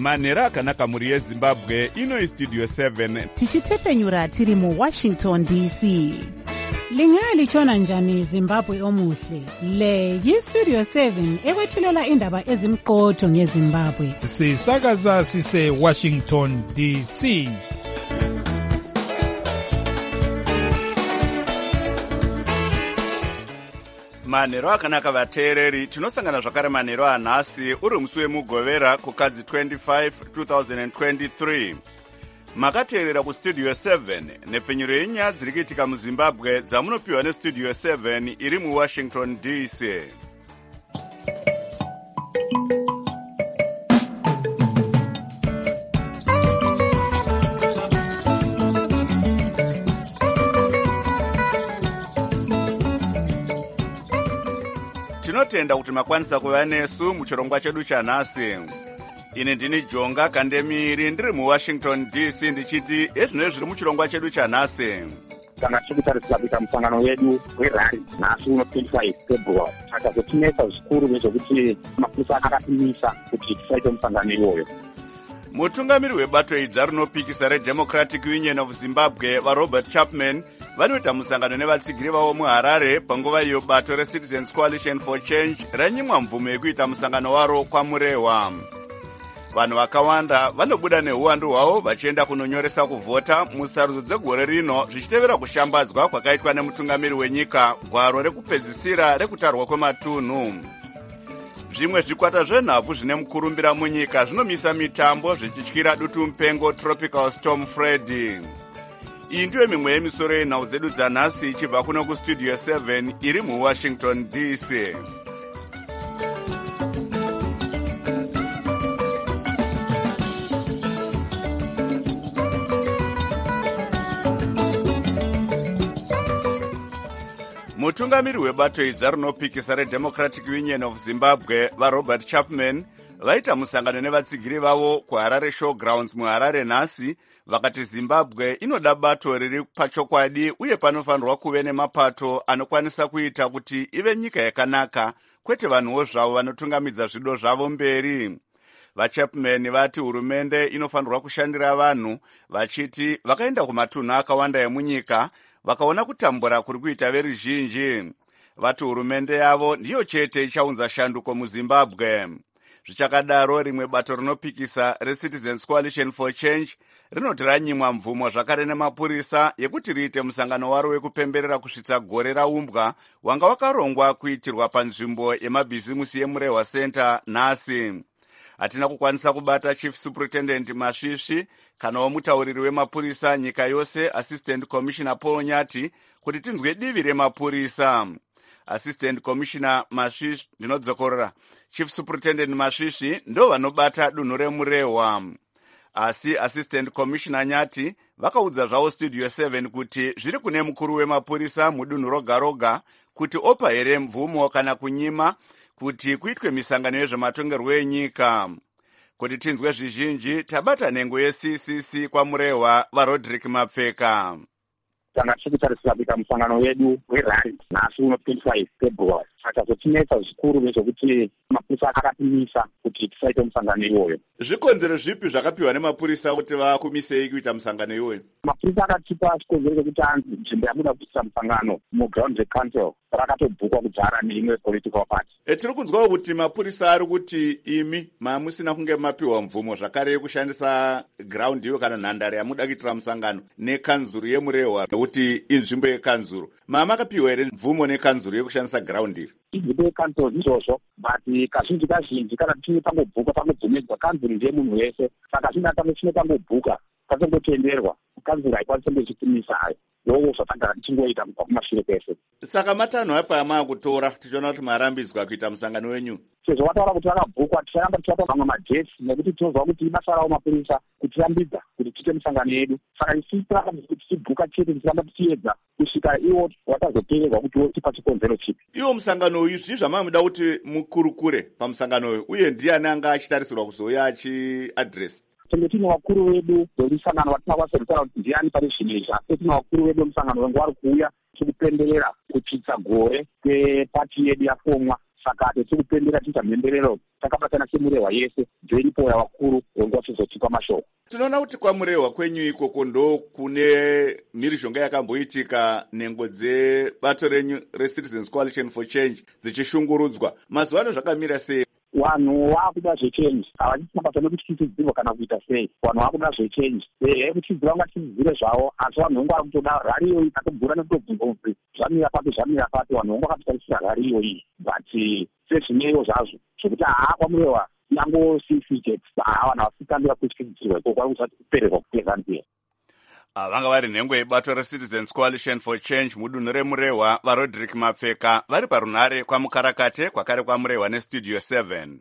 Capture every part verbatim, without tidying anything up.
manhero akanaka mhuri yezimbabwe. Ino istudio seven tichitefenyura tiri muwashington D C. Lingalitshona njani Zimbabwe omuhle? Le yistudio seven ekwethulela indaba ezimqotho ngeZimbabwe. Sisakaza sise Washington D C. manhero akanaka vateereri, tinosangana zvakare manhero anhasi uri musi wemugovera kukadzi twenty-five two thousand twenty-three. Makateerera kustudio seven nepfenyuro yenyaya dziri kuitika muzimbabwe dzamunopiwa nestudio seven iri muwashington D C. Tinotenda kuti makwanisa kuva nesu muchirongwa chedu chanhasi. Ine ndini Jonga Kandemiri ndiri muWashington D C ndichiti ezvino zviri muchirongwa chedu chanhasi. Kana chikutarisira kuita musangano wedu werari nhasi uno twenty-five February. Saka zotinetsa zvikuru nezvokuti mapurisa akatimisa kuti tisaite musangano iwoyo. Mutungamiri webato idzva rinopikisa reDemocratic Union of Zimbabwe vaRobert Chapman vanoita musangano nevatsigiri vavo muHarare panguva iyo bato reCitizens Coalition for Change ranyimwa mvumo yekuita musangano waro kwamurehwa. Vanhu vakawanda vanobuda neuwandu hwavo vachienda kunonyoresa kuvhota musarudzo dzegore rino zvichitevera kushambadzwa kwakaitwa nemutungamiri wenyika gwaro rekupedzisira rekutarwa kwematunhu. Zvimwe zvikwata zvenhabvu zvine mukurumbira munyika zvinomisa mitambo zvichityira dutu mupengo Tropical Storm Freddy. Iyi ndiyo mimwe yemisoro yenhau dzedu dzanhasi ichibva kuno kustudio seven iri muWashington D C. Mutungamiri webato idzva rinopikisa reDemocratic Union of Zimbabwe vaRobert Chapman vaita musangano nevatsigiri vavo kuHarare Showgrounds muHarare nhasi, vakati Zimbabwe inoda bato riri pachokwadi uye panofanirwa kuve nemapato anokwanisa kuita kuti ive nyika yakanaka, kwete vanhuwo zvavo vanotungamidza zvido zvavo mberi. VaChapman vati hurumende inofanirwa kushandira vanhu, vachiti vakaenda kumatunhu akawanda emunyika vakaona kutambura kuri kuita veruzhinji. Vati hurumende yavo ndiyo chete ichaunza shanduko muZimbabwe. Zvichakadaro, rimwe bato rinopikisa reCitizens Coalition for Change rinoti ranyimwa mvumo zvakare nemapurisa yekuti riite musangano waro wekupemberera kusvitsa gore raumbwa wanga wakarongwa kuitirwa panzvimbo yemabhizimusi yeMurehwa Center nhasi. Hatina kukwanisa kubata Chief Superintendent Masvisvi kanawo mutauriri wemapurisa nyika yose Assistant Commissioner Paul Nyati kuti tinzwe divi remapurisa. Assistant Commissioner Masvisvi ndinodzokorora Chief Superintendent Masvisvi ndo vanobata dunhu remurehwa. Asi Assistant Commissioner Nyati vakaudza zvavo Studio seven kuti zviri kune mukuru wemapurisa mudunhu roga roga kuti opa here mvumo kana kunyima kuti kuitwe misangano yezvematongerwo enyika. Kuti tinzwe zvizhinji tabata nhengo yeC C C kwamurehwa vaRodrick Mapfeka. Kana chikutarisira kuita musangano wedu werari nhasi uno twenty-five February. Saka zotinetsa zvikuru nezvokuti mapurisa akatimisa kuti tisaite musangano iwoyo. Zvikonzero zvipi zvakapiwa nemapurisa kuti vakumisei kuita musangano iwoyo? Mapurisa akatipa chikonzero chekuti nzvimbo yamuda kuita musangano muground recouncil rakatobhukwa kudzara neimwe political party. E, tiri kunzwawo kuti mapurisa ari kuti imi mamusina kunge mapiwa mvumo zvakare yekushandisa ground iyo kana nhandare yamuda kuitira musangano nekanzuru yemurehwa kuti inzvimbo yekanzuru. Mamakapiwa here mvumo nekanzuru yekushandisa ground iyo? Inzvimbo yekanzuru izvozvo, but kazhinji kazhinji kana tichine pangobhuka pangobvumidzwa kanzuru ndiye munhu wese, saka zvina tange chine pangobhuka patongotenderwa kanzuru haikwanisi kungochitimisa hayo. Ndowo zvatagara tichingoita kubva kumashure kwese. Saka matanho apa amakutora tichiona kuti marambidzwa kuita musangano wenyu. Sezvo vataura kuti vakabhukwa ticharamba tichapa vamwe majesi nekuti tinozwa kuti ibasa ravo mapurisa kutirambidza kuti tiite musangano yedu. Saka isiramba kuti tichibhuka chete tichiramba tichiedza kusvika iwo watazoteererwa kuti wotipa chikonzero chipi. Iwo musangano uyu zvii zvamamuda kuti mukurukure pamusangano uyu uye ndiani anga achitarisirwa kuzouya achiadresi? Tenge tine vakuru vedu vemusangano vatinavasarukana kuti ndiani pane zvinezva. Tine vakuru vedu vemusangano vengu vari kuuya tikupemberera kuchitsa gore kwepati yedu yafomwa. saka tiri kupembera tiita mhemberero takabatana semurehwa yese joinipoya wakuru wenguva tizotipa mashoko. Tinoona kuti kwamurehwa kwenyu ikoko ndo kune mhirizhonga yakamboitika nhengo dzebato renyu reCitizens Coalition for Change dzichishungurudzwa. Mazuva ano zvakamira sei? Vanhu vakuda zvechange, havachitambata nekuti tidzidzirwa kana kuita sei. Vanhu vakuda zvechange, ehe kutidzira kunga tidzidzire zvavo, asi vanhu vangu vari kutoda rari iyoyi ikatobvura nekutobvunza zvamira papi zvamira papi, vanhu vangu vakatotarisira rari iyoyi. But sezvineyo zvazvo zvokuti haa kwamurehwa nyango sisije haa vanhu vasikambira kutyisidzirwa ikoko vari kusati kupererwa kupezanziya. Vanga vari nhengo yebato reCitizens Coalition for Change mudunhu remurehwa vaRodrick Mapfeka vari parunhare kwamukarakate kwakare kwamurehwa nestudio seven.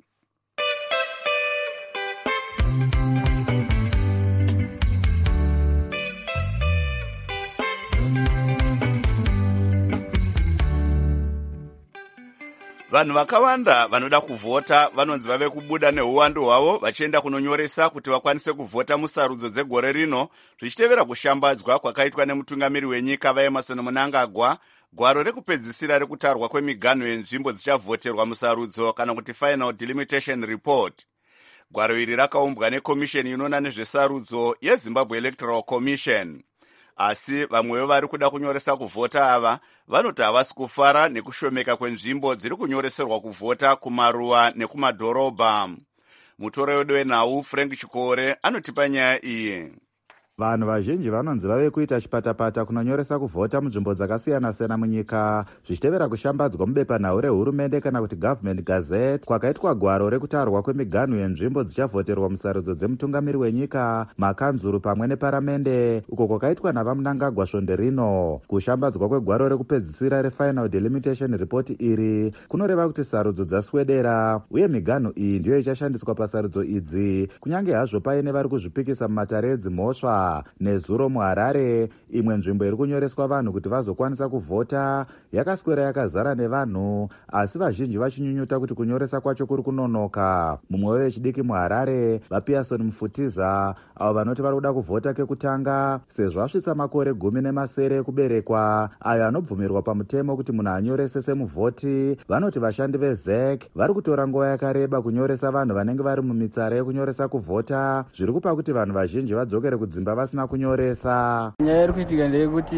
Vanhu vakawanda vanoda kuvhota vanonzi vave kubuda neuwandu hwavo vachienda kunonyoresa kuti vakwanise kuvhota musarudzo dzegore rino, zvichitevera kushambadzwa kwakaitwa nemutungamiri wenyika vaEmmerson Mnangagwa gwaro rekupedzisira rekutarwa kwemiganho yenzvimbo dzichavhoterwa musarudzo kana kuti Final Delimitation Report. Gwaro iri rakaumbwa nekomisheni inoona nezvesarudzo yeZimbabwe Electoral Commission. Asi vamwewo vari kuda kunyoresa kuvhota ava vanoti havasi kufara nekushomeka kwenzvimbo dziri kunyoreserwa kuvhota kumaruwa nekumadhorobha. Mutoro wedu wenhau Frank Chikore anotipa nyaya iyi. Vanhu vazhinji vanonzi vave kuita chipatapata kunonyoresa kuvhota munzvimbo dzakasiyana-siyana munyika zvichitevera kushambadzwa mubepanhau rehurumende kana kuti Government Gazette kwakaitwa gwaro rekutarwa kwemiganho yenzvimbo dzichavhoterwa musarudzo dzemutungamiri wenyika, makanzuru pamwe neparamende, uko kwakaitwa navaMnangagwa svonde rino. Kushambadzwa kwegwaro rekupedzisira reFinal Delimitation Report iri kunoreva kuti sarudzo dzaswedera uye miganho iyi ndiyo ichashandiswa pasarudzo idzi, kunyange hazvo paine vari kuzvipikisa mumatare edzimhosva. Nezuro muHarare, imwe nzvimbo iri kunyoreswa vanhu kuti vazokwanisa kuvhota yakaswera yakazara nevanhu, asi vazhinji vachinyunyuta kuti kunyoresa kwacho kuri kunonoka. Mumwe wechidiki muHarare, vaPearson Mufutiza, avo vanoti vari kuda kuvhota kekutanga sezvo asvitsa makore gumi nemasere ekuberekwa ayo anobvumirwa pamutemo kuti munhu anyorese semuvhoti, vanoti vashandi veZ E C vari kutora nguva yakareba kunyoresa vanhu vanenge vari mumitsara yekunyoresa kuvhota, zviri kupa kuti vanhu vazhinji vadzokere kudzimba vasina kunyoresa. Nyaya iri kuitika ndeyekuti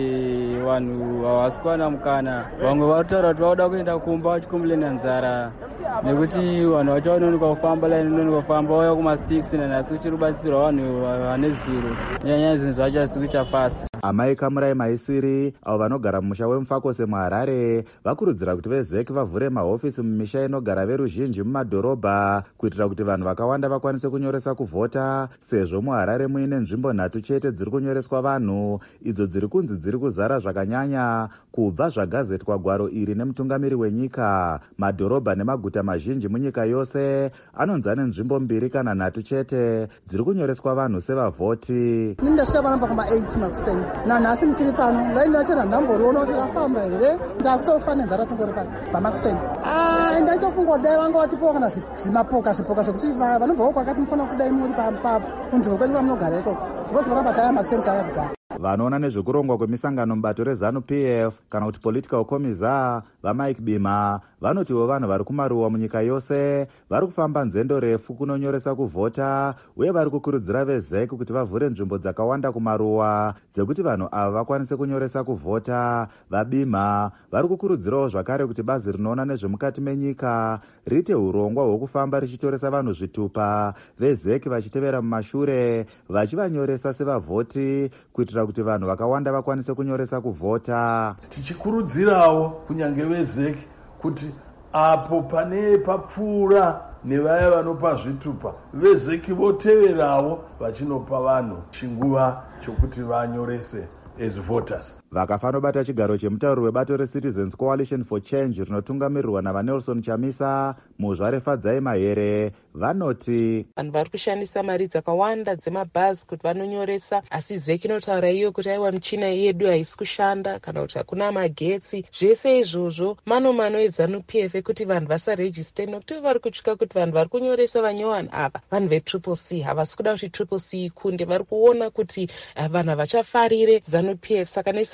vanhu havasi kuwana mukana, vamwe vataura kuti vauda kuenda kumba vachikombolena nzara nekuti vanhu vachaoneka kufamba laini inonoka kufamba vauya kuma six nanhasi kuchiri kubatsirwa vanhu vane zuro. Nyaya zvinhu zvacho hazisi kuita fast. Amai Kamurai Maisiri, avo vanogara mumusha weMufakose muHarare, vakurudzira kuti veZ E C vavhure mahofisi mumisha inogara veruzhinji mumadhorobha kuitira kuti vanhu vakawanda vakwanise kunyoresa kuvhota, sezvo muHarare muine nzvimbo nhatu chete dziri kunyoreswa vanhu, idzo dziri kunzi dziri kuzara zvakanyanya kubva zvagazetwa gwaro iri nemutungamiri wenyika. Madhorobha nemaguta mazhinji munyika yose anonzi ane nzvimbo mbiri kana nhatu chete dziri kunyoreswa vanhu sevavhoti. Ndasvika pano pakuma eight makuseni nanhasi ndichiri pano, laini yachona ndamboriona kuti rafamba here, ndakutofa nenzara tongori pano pamakuseni. Ndaitofunga kudai vanga vatipowa kana zvimapoka zvipoka zvokuti vanobva uko akati mufanira kudai muri kunduro kwenyu vamunogara ikoko because muramba taya makuseni taya kudhaya. Vanoona nezvekurongwa kwemisangano mubato reZANU-P F kana kuti Political Commissar vaMike Bima vanotiwo vanhu vari kumaruwa munyika yose vari kufamba nzendo refu kunonyoresa kuvhota uye vari kukurudzira veZ E C kuti vavhure nzvimbo dzakawanda kumaruwa dzekuti vanhu ava vakwanise kunyoresa kuvhota. VaBima vari kukurudzirawo zvakare kuti bazi rinoona nezvemukati menyika riite urongwa hwekufamba richitoresa vanhu zvitupa, veZ E C vachitevera mumashure vachivanyoresa sevavhoti kuitira kuti vanhu vakawanda vakwanise kunyoresa kuvhota. Tichikurudzirawo kunyange veZ E C kuti apo pane papfuura nevaya vanopa zvitupa, veZ E C voteverawo vachinopa vanhu chinguva chokuti vanyorese as voters. Vakafanobata chigaro chemutauri webato reCitizens Coalition for Change rinotungamirirwa navaNelson Chamisa, muzvarefadzai Mahere, vanoti vanhu vari kushandisa mari dzakawanda dzemabhazi kuti vanonyoresa, asi Z E C inotaura iyo kuti aiwa michina yedu haisi kushanda kana kuti hakuna magetsi. Zvese izvozvo manomano eZANU-P F ekuti vanhu vasarejiste, nokuti vari kutyika kuti vanhu vari kunyoresa vanyowani ava vanhu vetriple C, havasi kuda kuti triple C ikunde. Vari kuona kuti vanhu havachafarire ZANU-P F, saka nesa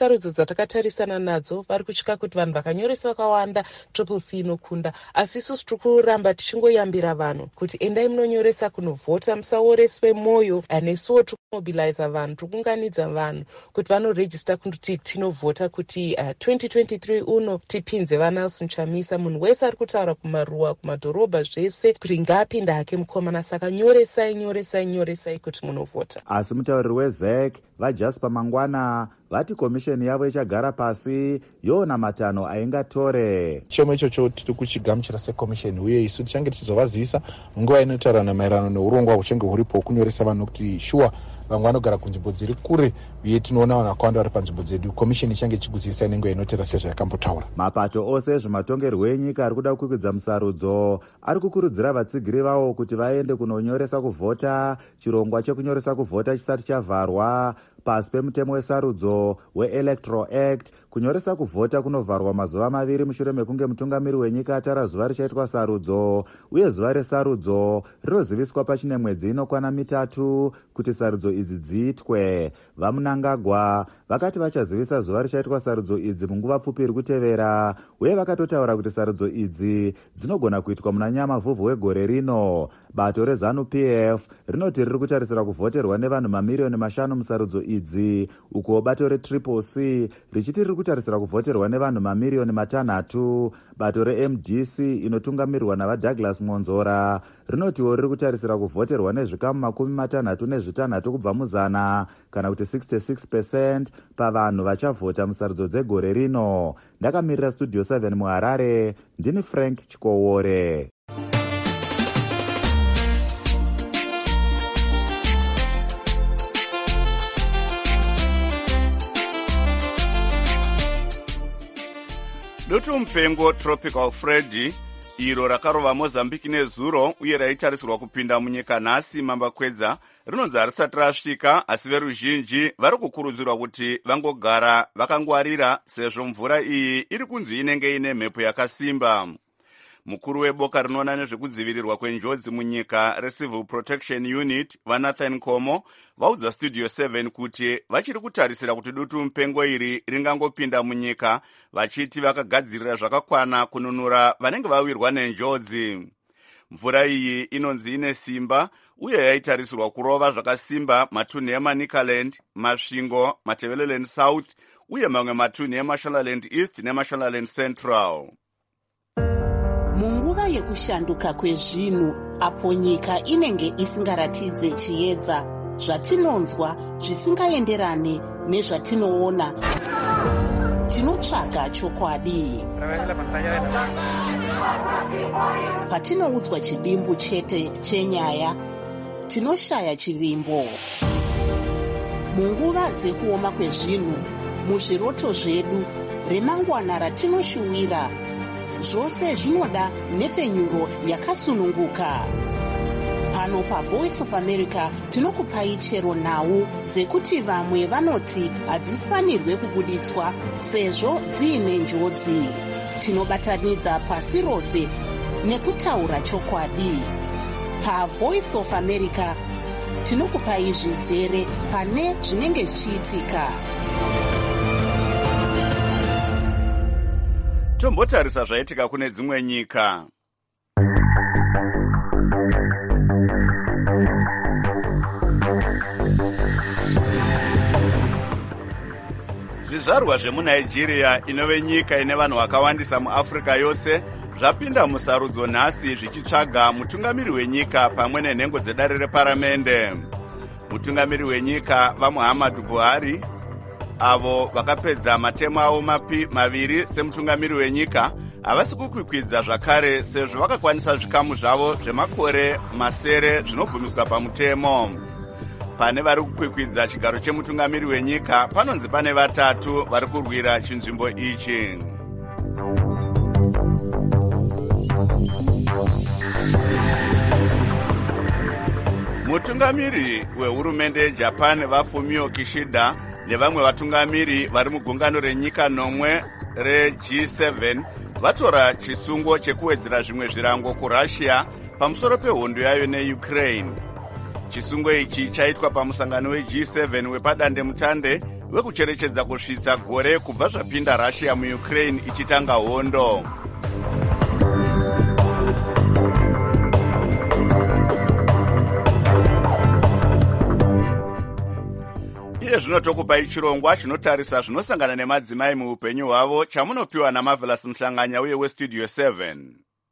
sarudzo dzatakatarisana nadzo vari kutya kuti vanhu vakanyoresa vakawanda triple c inokunda, asi isusu tiri kuramba tichingoyambira vanhu kuti endai munonyoresa kunovhota, musaoreswe mwoyo. Nesuwo tiri kumobiliza vanhu, tiri kuunganidza vanhu kuti vanorejista kuti tinovhota kuti uh, twenty twenty-three uno tipinze vaNelson Chamisa. Munhu wese ari kutaura kumaruwa, kumadhorobha zvese kuti ngaapinda hake mukomana. Saka nyoresai nyoresai nyoresai kuti munovhota. Asi mutauriri wezek vaJasper Mangwana vati komisheni yavo ichagara pasi yoona matanho aingatore. Chomwe ichocho tiri kuchigamuchira sekomisheni, uye isu tichange tichizovazivisa nguva inotaurana maererano neurongwa huchange huripo kunyoresa vanhu kuti shuwa vamwe vanogara kunzvimbo dziri kure, uye tinoona vanhu vakawanda vari panzvimbo dzedu. Komisheni ichange ichikuzivisa nenguva inotera sezvo yakambotaura. Mapato ose zvematongerwo enyika ari kuda kukwikvidza musarudzo ari kukurudzira vatsigiri vavo kuti vaende kunonyoresa kuvhota, chirongwa chekunyoresa kuvhota chisati chavharwa. Pasi pemutemo wesarudzo weElectoral Act, kunyoresa kuvhota kunovharwa mazuva maviri mushure mekunge mutungamiri wenyika atara zuva richaitwa sarudzo, uye zuva resarudzo rinoziviswa pachine mwedzi inokwana mitatu kuti sarudzo idzi dziitwe. VaMunangagwa vakati vachazivisa zuva richaitwa sarudzo idzi munguva pfupi iri kutevera, uye vakatotaura kuti sarudzo idzi dzinogona kuitwa muna Nyamavhuvhu wegore rino. Bato reZANU-P F rinoti riri kutarisira kuvhoterwa nevanhu mamiriyoni mashanu musarudzo idzi, uko bato reTriple C richiti riri kutarisira kuvhoterwa nevanhu mamiriyoni matanhatu. Bato reM D C inotungamirwa navaDouglas Monzora rinotiwo riri kutarisira kuvhoterwa nezvikamu makumi matanhatu nezvitanhatu kubva muzana, kana kuti sixty-six percent pavanhu vachavhota musarudzo dzegore rino. Ndakamirira Studio seven muHarare, ndini Frank Chikowore. Dutu mupengo Tropical Freddy iro rakarova Mozambique nezuro uye raitarisirwa kupinda munyika nhasi mambakwedza rinonzi harisati rasvika, asi veruzhinji vari kukurudzirwa kuti vangogara vakangwarira sezvo mvura iyi iri kunzi inenge ine mhepo yakasimba. Mukuru weboka rinoona nezvekudzivirirwa kwenjodzi munyika reCivil Protection Unit vaNathan Komo vaudza Studio seven kuti vachiri kutarisira kuti dutu mupengo iri ringangopinda munyika, vachiti vakagadzirira zvakakwana kununura vanenge vawirwa nenjodzi. Mvura iyi inonzi ine simba uye yaitarisirwa kurova zvakasimba matunhu eManicaland, Masvingo, Matabeleland South uye mamwe matunhu eMashonaland East neMashonaland Central. Munguva yekushanduka kwezvinhu, apo nyika inenge isingaratidze chiedza, zvatinonzwa zvisingaenderane nezvatinoona, tinotsvaga chokwadi. Patinoudzwa chidimbu chete chenyaya, tinoshaya chivimbo. Munguva dzekuoma kwezvinhu, muzviroto zvedu, remangwana ratinoshuwira, zvose zvinoda nhepfenyuro yakasununguka. Pano paVoice of America tinokupai chero nhau dzekuti vamwe vanoti hadzifanirwe kubuditswa sezvo dziine njodzi. Tinobatanidza pasi rose nekutaura chokwadi. PaVoice of America tinokupai zvizere pane zvinenge zvichiitika. Tombotarisa zvaitika kune dzimwe nyika. Zvizvarwa zvemuNigeria inove nyika ine vanhu vakawandisa muAfrica yose zvapinda musarudzo nhasi zvichitsvaga mutungamiri wenyika pamwe nenhengo dzedare reparamende. Mutungamiri wenyika vaMuhammadu Buhari avo vakapedza matemo avo mapi maviri semutungamiri wenyika havasi kukwikwidza zvakare sezvo vakakwanisa zvikamu zvavo zvemakore masere zvinobvumiswa pamutemo. Pane vari kukwikwidza chigaro chemutungamiri wenyika panonzi pane vatatu vari kurwira chinzvimbo ichi. Mutungamiri wehurumende yeJapan vaFumio Kishida nevamwe vatungamiri vari mugungano renyika nomwe reG seven vatora chisungo chekuwedzera zvimwe zvirango kuRussia pamusoro pehondo yayo neUkraine. Chisungo ichi chaitwa pamusangano weG seven wepadande mutande wekucherechedza kusvitsa gore kubva zvapinda russia muukraine ichitanga hondo. Iye zvino tokupai chirongwa chinotarisa zvinosangana nemadzimai muupenyu hwavo chamunopiwa naMarvelous Mhlanganya uye westudio seven.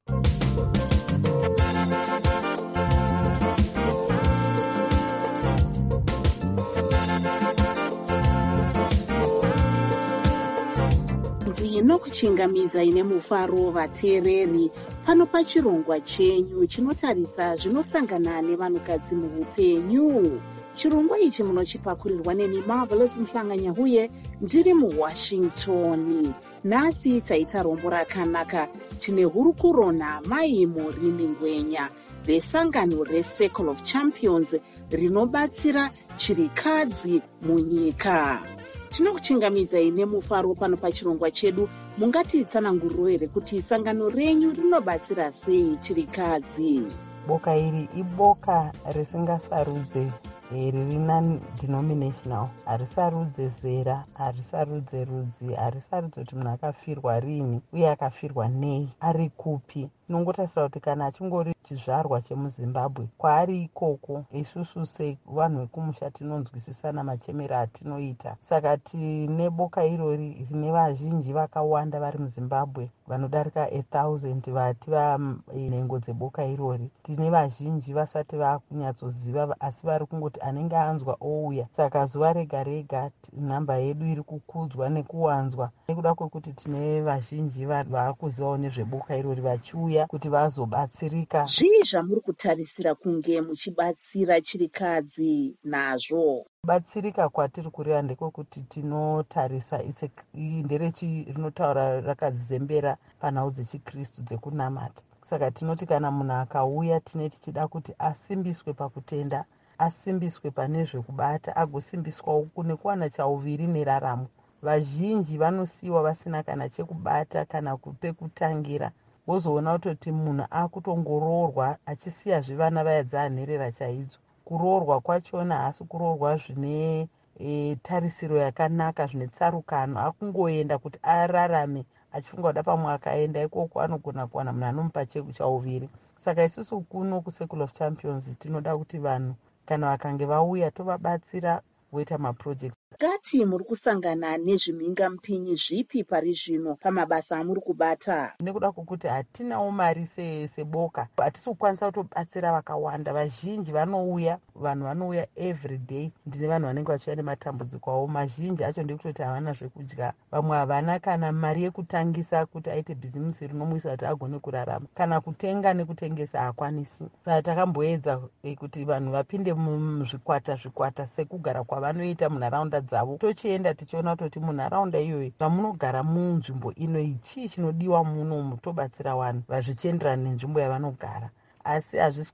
ndinokuchingamidza ine mufaro vateereri pano pachirongwa chenyu chinotarisa zvinosangana nevanhukadzi muupenyu. Chirongwa ichi munochipakurirwa neni Marvelous Mhlanganya uye ndiri muWashington. Nhasi taita rombo rakanaka tine hurukuro naMai Maureen Ngwenya vesangano reCircle of Champions rinobatsira chirikadzi munyika. Tinokuchingamidza ine mufaro pano pachirongwa chedu. Mungatitsananguriro here kuti sangano renyu rinobatsira sei chirikadzi? Boka iri iboka risingasarudze riri denominational, harisarudze zera, harisarudze rudzi, harisarudze kuti munhu akafirwa rini uye akafirwa nei, ari kupi. Inongotarisira kuti kana achingori chizvarwa chemuZimbabwe, kwaari ikoko isusu sevanhu vekumusha tinonzwisisana machemero atinoita. Saka tine boka irori rine vazhinji vakawanda vari muZimbabwe vanodarika a thousand vati vanhengo dzeboka irori. Tine vazhinji vasati vakunyatsoziva asi vari kungoti anenge anzwa ouya. Saka zuva rega rega nhamba yedu iri kukudzwa nekuwanzwa nekuda kwekuti tine vazhinji vakuzivawo nezveboka irori vachiuya kuti vazobatsirika. Zvii zvamuri kutarisira kunge muchibatsira chirikadzi nazvo? Batsirika kwatiri kureva ndekwekuti tinotarisa nderechi rinotaura rakadzembera panhau dzechikristu dzekunamata. Saka tinoti kana munhu akauya tine tichida kuti asimbiswe pakutenda, asimbiswe pane zvekubata, agosimbiswawo nekuwana chauviri neraramo. Vazhinji vanosiyiwa vasina kana chekubata kana pekutangira. Wozoona kutoti munhu akutongoroorwa achisiyazve vana vaya dzaanherera chaidzo. Kuroorwa kwachona hasi kuroorwa zvine e, tarisiro yakanaka, zvine tsarukano. Akungoenda kuti ararame achifunga kuda pamwe akaenda ikoko anogona kuwana munhu anomupa chauviri. Saka isusu kuno kuCircle of Champions tinoda kuti vanhu kana vakange vauya tovabatsira voita maprojects. Kati muri kusangana nezvimhingamupinyi zvipi pari zvino pamabasa amuri kubata? Nekuda kwokuti hatinawo mari seboka, hatisi kukwanisa kutobatsira vakawanda. Vazhinji vanouya, vanhu vanouya every day. Ndine vanhu vanenge vachiuya nematambudziko avo. Mazhinji acho ndekutoti havana zvekudya. Vamwe havana kana mari yekutangisa kuti aite bhizimusi rinomuisa kuti agone kurarama. Kana kutenga nekutengesa hakwanisi. Saka takamboedza kuti vanhu vapinde muzvikwata zvikwata sekugara kwavanoita munharaunda dzavo. Tochienda tichiona kuti munharaunda iyoyi pamunogara munzvimbo ino chii chinodiwa muno tobatsira vanhu vazvichienderana nenzvimbo yavanogara. Asi hazvisi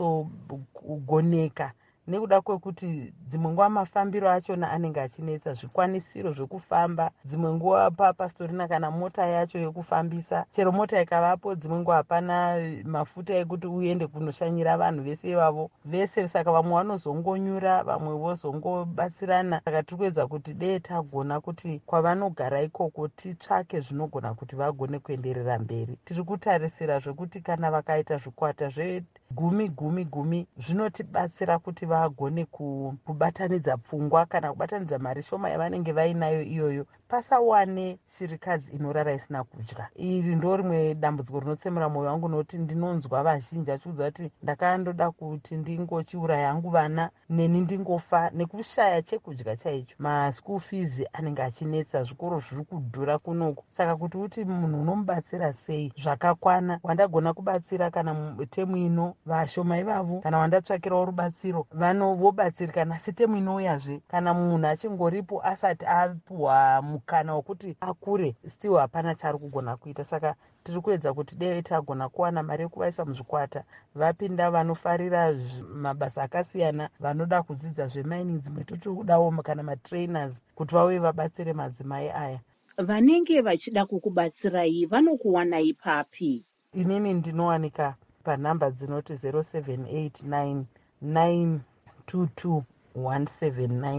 kunyatsogoneka nekuda kwekuti dzimwe nguva mafambiro achona anenge achinetsa, zvikwanisiro zvekufamba. Dzimwe nguva pastorina kana mota yacho yekufambisa. Chero mota ikavapo dzimwe nguva hapana mafuta ekuti uende kunoshanyira vanhu vese ivavo vese. Saka vamwe vanozongonyura, vamwe vozongobatsirana. Saka tiri kuedza kuti dee tagona kuti kwavanogara ikoko titsvake zvinogona kuti vagone kuenderera mberi. Tiri kutarisira zvekuti kana vakaita zvikwata zvegumi gumi gumi zvinotibatsira kuti vagone kubatanidza pfungwa kana kubatanidza mari shoma yavanenge vainayo iyoyo, pasawane chirikadzi inorara isina kudya. Iri ndo rimwe dambudziko rinotsemera mwoyo wangu, nokuti ndinonzwa vazhinji achiudza kuti ndakandoda kuti ndingochiuraya hangu vana neni ndingofa nekushaya chekudya chaicho. Maschool fees anenge achinetsa, zvikoro zviri kudhura kunoku. Saka kuti uti munhu unomubatsira sei zvakakwana, wandagona kubatsira kana temu ino vashoma ivavo, kana wandatsvakirawo rubatsiro vanovobatsirika. Nasi temu inouyazve kana munhu achingoripo asati apuhwa mukana wekuti akure, still hapana chaari kugona kuita. Saka tiri kuedza kuti dei tagona kuwana mari yekuvaisa muzvikwata, vapinda vanofarira mabasa akasiyana, vanoda kudzidza zvemining, dzimwe totodawo kana matrainers kuti vauye vabatsire madzimai aya. Vanenge vachida kukubatsirai vanokuwanai papi? Inini ndinowanika panhamba dzinoti zero seven eight nine nine two two one seven nine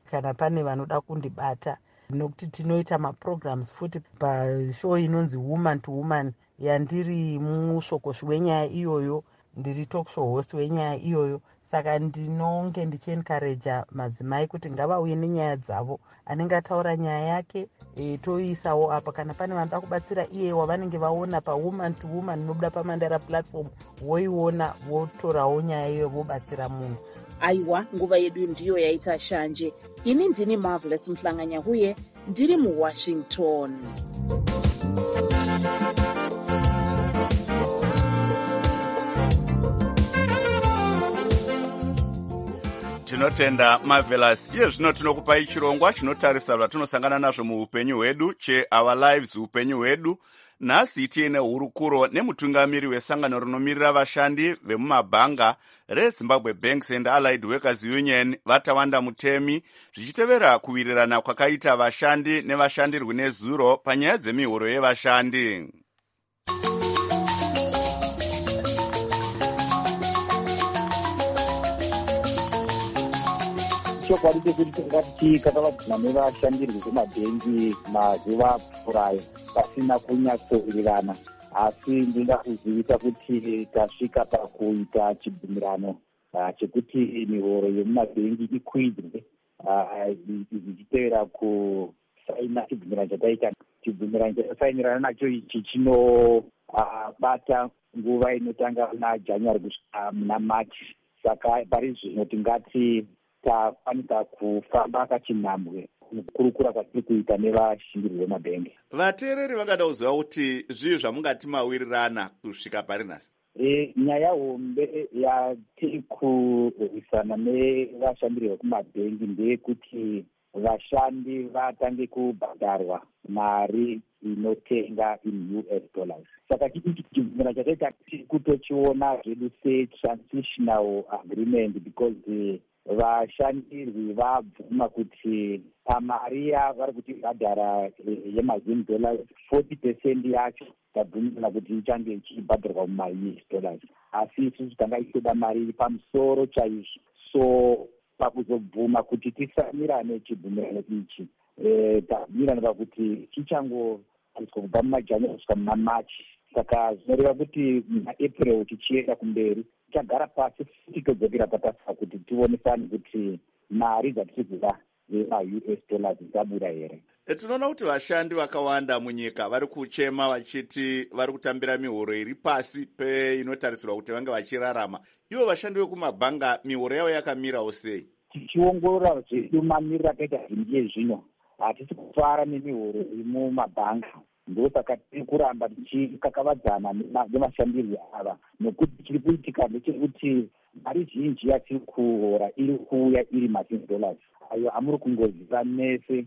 kana pane vanoda kundibata, nokuti tinoita maprograms futi pashow inonzi woman to woman yandiri musvokosi wenyaya iyoyo, ndiri talk show host wenyaya iyoyo. Saka ndinonge ndichiencouragea madzimai kuti ngavauye nenyaya dzavo, anenge ataura nyaya yake e, toisawo apa. Kana pane vanoda kubatsira iye wavanenge vaona pawoman to woman inobuda pamandara platform, voiona votorawo nyaya iyo vobatsira munhu. Aiwa, nguva yedu ndiyo yaita shanje. Ini ndini Marvelous Mhlanganya huye, ndiri muWashington. Tinotenda Marvelous. Iye zvino tinokupai chirongwa chinotarisa zvatinosangana nazvo muupenyu hwedu che Our Lives upenyu hwedu. Nhasi tiine hurukuro nemutungamiri wesangano rinomirira vashandi vemumabhanga reZimbabwe Banks and Allied Workers Union Vatawanda Mutemi, zvichitevera kuwirirana kwakaita vashandi nevashandirwi nezuro panyaya dzemihoro yevashandi. chokwadi chekuti tingati kakavadzima nevashandirwi vemabhengi mazuva apfuurayo pasina kunyatsowirirana, asi ndinga kuzivisa kuti tasvika pakuita chibvumirano chekuti mihoro yemumabhengi ikwidzwe ichitevera kusaina chibvumirano chataita. Chibvumirano chatasainirana nacho ichi chinobata nguva inotanga muna January kusvika muna March. Saka pari zvino tingati takwanisa kufamba kachinhambwe mukurukura kwatiri kuita nevashandirwi vemabhengi. Vateereri vangada kuziva kuti zvii zvamungati mawirirana kusvika pari nhasi? E, nyaya hombe yatiri kurwisana nevashandiri vekumabhengi ndeyekuti vashandi vatange kubhadharwa mari inotenga in U S dollars. Saka chiti chibvumirano chataita kutochiona zvedu se-transitional agreement because uh, vashandirwi vabvuma kuti pamari yavari kuti bhadhara yemazim dollars forty percent yacho tabvumirana kuti ichange ichibhadharwa muma-U S dollars, asi isusu tanga ichitoda mari iri pamusoro chaizvo. So pakuzobvuma kuti tisamirane chibvumirano ichi, e, tabvumirana pakuti chichangoiswa kubva mumajanuary kusvika muna March. Saka zvinoreva kuti muna-April tichienda kumberi tichagara pasi titodzokera patasa kuti tionesane kuti mari dzatiri kuda yema-U S dollars dzabuda here. Tinoona kuti vashandi vakawanda munyika vari kuchema vachiti vari kutambira mihoro iri pasi peinotarisirwa kuti vange vachirarama. Ivo vashandi vekumabhanga mihoro yavo yakamirawo sei? Tichiongorora zvedu mamiriro akaita zvinhu yezvino, hatisi kufara nemihoro iri mumabhanga. Ndosaka tiri kuramba tichikakavadzana nemashandirwi ava, nokuti chiri kuitika ndechekuti mari zhinji yatiri kuhora iri kuuya iri mazim dollars ayo amuri kungoziva nese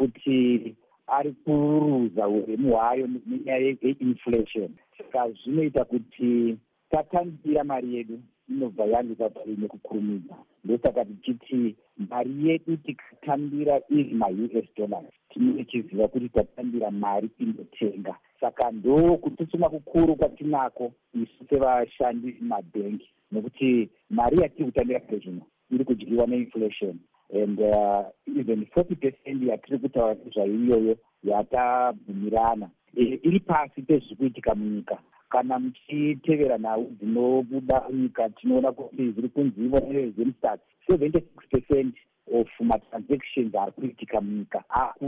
kuti ari kuruza uremu hwayo nenyaya yeinflation. Saka zvinoita kuti tatambira mari yedu inobva yanduka pari nekukurumidza. Ndosaka tichiti mari yedu tikatambira iri ma-U S dollars tinochiziva kuti tatambira mari inotenga. Saka ndo kutusuma kukuru kwatinako isu sevashandi mabhengi, nokuti mari yatiri kutambira pezvino iri kudyiwa neinflation, and uh, even forty percent yatiri kutaura nezvayo iyoyo yatabvumirana e, iri pasi pezviri kuitika munyika. Kana muchitevera nhau dzinobuda munyika tinoona kuti zviri kunzivo nezvemustats seventy-six percent of matransactions ari kuitika munyika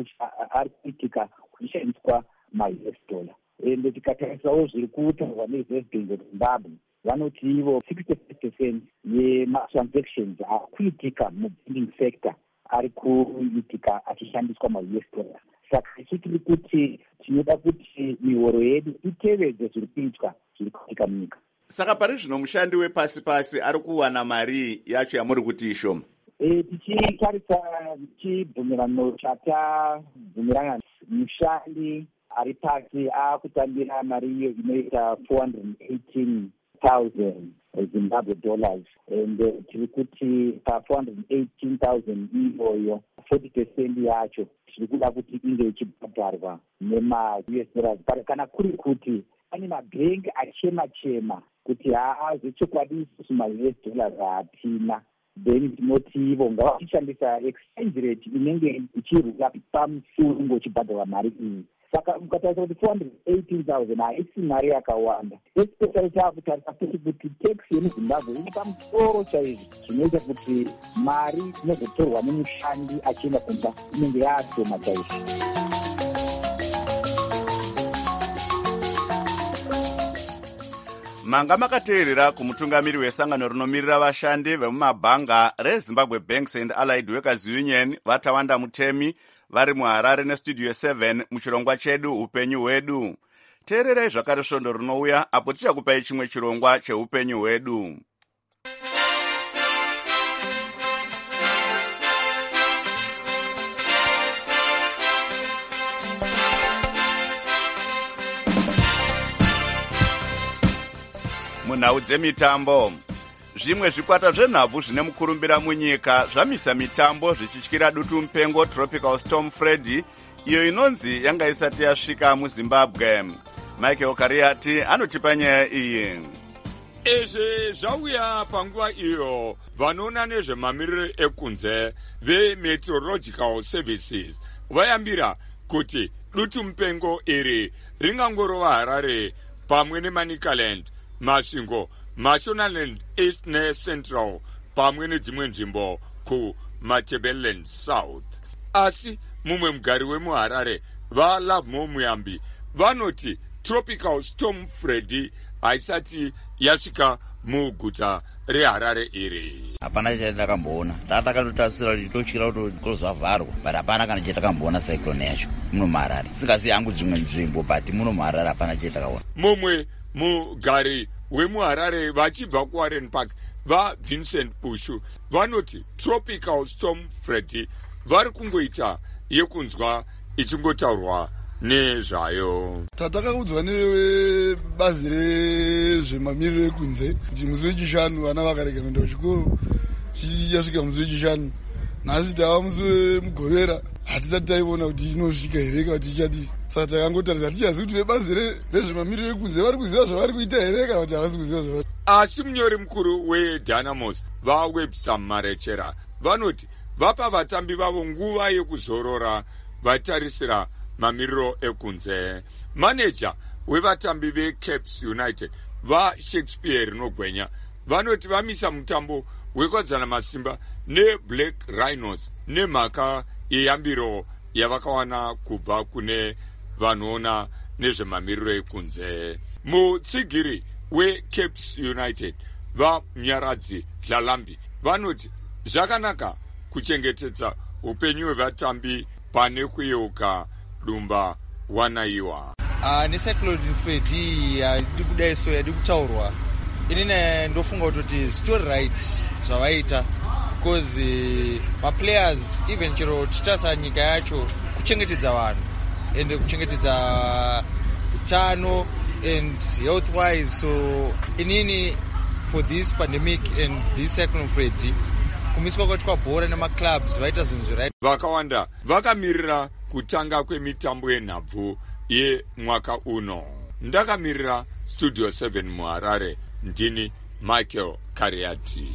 ari kuitika kuchishandiswa ma-U S dollar. Ende tikatarisawo zviri kutaurwa neReserve Bank of Zimbabwe vanoti ivo sixty-five percent yematransactions ari kuitika mubanking sector ari kuitika achishandiswa ma-U S dollar. Saka isu tiri kuti tinoda kuti mihoro yedu itevedze zviri kuitwa zviri kuitika munyika. Saka pari zvino mushandi wepasi pasi ari kuwana mari yacho yamuri kuti ishoma? E, tichitarisa chibvumirano chatabvumirana, mushandi ari pasi akutambira mari iyo inoita four hundred eighteen thousand Zimbabwe dollars, and uh, tiri kuti pa four hundred eighteen thousand iyoyo forty percent yacho tiri kuda kuti inge ichibhadharwa nema-U S dollars. Kana kuri kuti pane mabhengi achema chema kuti haa zvechokwadi isusu ma-U S dollars hatina, then tinotivo ngavachishandisa exchange rate inenge ichirwira pamusungo uchibhadhara mari iyi. Saka ukatarisa kuti four hundred eighteen thousand haisi mari yakawanda, especially taakutarisa futi kuti tax yemuzimbabwe ine pamusoro chaizvo, zvinoita kuti mari inozotorwa nemushandi achienda kumba inenge yaashoma chaizvo. Manga makateerera kumutungamiri wesangano rinomirira vashandi vemumabhanga reZimbabwe Banks and Allied Workers Union Vatawanda Mutemi vari muHarare nestudio seven muchirongwa chedu upenyu hwedu. Teererai zvakare svondo rinouya apo tichakupai chimwe chirongwa cheupenyu hwedu. Munhau dzemitambo, zvimwe zvikwata zvenhabvu zvine mukurumbira munyika zvamisa mitambo zvichityira dutu mupengo Tropical Storm Freddy iyo inonzi yanga isati yasvika muZimbabwe. Michael Kariati anotipa nyaya iyi. Izvi zvauya panguva iyo vanoona nezvemamiriro ekunze veMeteorological Services vayambira kuti dutu mupengo iri ringangorova Harare pamwe neManicaland, Masvingo, Mashonaland East neCentral pamwe nedzimwe nzvimbo kuMatabeleland South. Asi mumwe mugari wemuHarare vaLavmo Muyambi vanoti Tropical Storm Freddy haisati yasvika muguta reHarare iri. Hapana chatakakamboona, tatakatarisa kuti totyira kuti kuzovharwa, but hapana kana chatakakamboona cyclone yacho muno muHarare. Singasi yangu dzimwe nzvimbo, but muno muHarare hapana chatakaona. Mumwe mugari wemuHarare vachibva kuWarren Park vaVincent Bushu vanoti Tropical Storm Freddy vari kungoita yekunzwa ichingotaurwa nezvayo. Tatakakudzwa nevebazi rezvemamiriro ekunze kuti musi wechishanu vana vakarega kuenda kuchikoro chichasvika musi wechishanu. Nhasi tava musi wemugovera hatisati taiona kuti inosvika here kana kuti ichadii. Saka takangotarisa tichaziva kuti vebazi rezvemamiriro ekunze vari kuziva zvavari kuita here kana kuti havasi kuziva zvavari. Asi munyori mukuru weDynamos vaWebster Marechera vanoti vapa vatambi vavo nguva yekuzorora vatarisira mamiriro ekunze. Manager wevatambi veCaps United vaShakespeare Rinogwenya vanoti vamisa mutambo wekwadzana masimba neBlack Rhinos nemhaka yeyambiro yavakawana kubva kune vanoona nezvemamiriro ekunze. Mutsigiri weCaps United vaMnyaradzi Dlalambi vanoti zvakanaka kuchengetedza upenyu hwevatambi pane kuyeuka dumba wanaiwa. Uh, necyclone Freddy yadi kudaiso yadi kutaurwa inini ndofunga kuti story right zvavaita because uh, maplayers even chero tichitasa nyika yacho kuchengetedza vanhu ende kuchengetedza utano and health wise, so inini for this pandemic and this cyclone Freddy kumiswa kwacho kwabhora nemaclubs vaita zvinhu zvirai. Vakawanda vakamirira kutanga kwemitambo yenhabvu yemwaka uno. Ndakamirira studio seven muHarare, ndini Michael Kariati.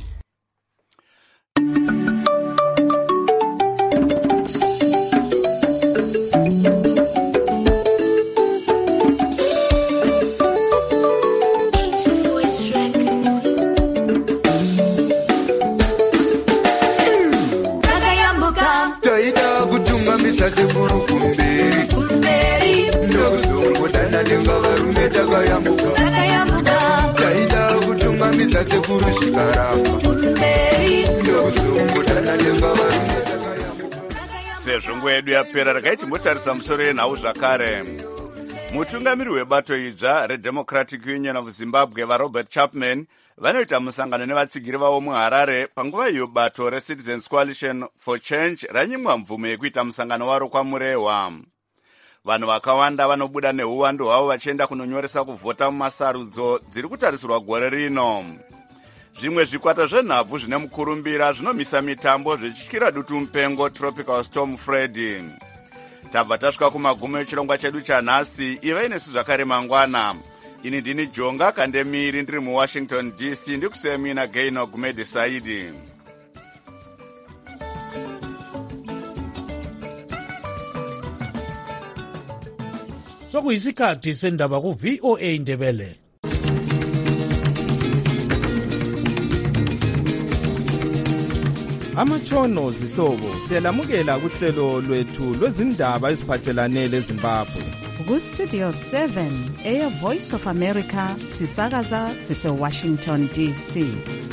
Sezvo nguva yedu yapera rakaiti mbotarisa musoro yenhau zvakare. Mutungamiri webato idzva reDemocratic Union of Zimbabwe vaRobert Chapman vanoita musangano nevatsigiri vavo muHarare panguva iyo bato reCitizens Coalition for Change ranyimwa mvumo yekuita musangano waro kwamurehwa. Vanhu vakawanda vanobuda neuwandu hwavo vachienda kunonyoresa kuvhota mumasarudzo dziri kutarisirwa gore rino. Zvimwe zvikwata zvenhabvu zvine mukurumbira zvinomisa mitambo zvichityira dutu mupengo Tropical Storm Freddy. Tabva tasvika kumagumo echirongwa chedu chanhasi, iva inesu zvakare mangwana. Ini ndini Jonga Kandemiri ndiri muWashington D C, ndikusemi na Gaino Gumede Saidi. sokuyisikhathi sendaba ku-V O A Ndebele. Amatshono zihlobo siyalamukela kuhlelo lwethu lwezindaba eziphathelane leZimbabwe. Ku-Studio seven, Air Voice of America, sisakaza sise-Washington D C.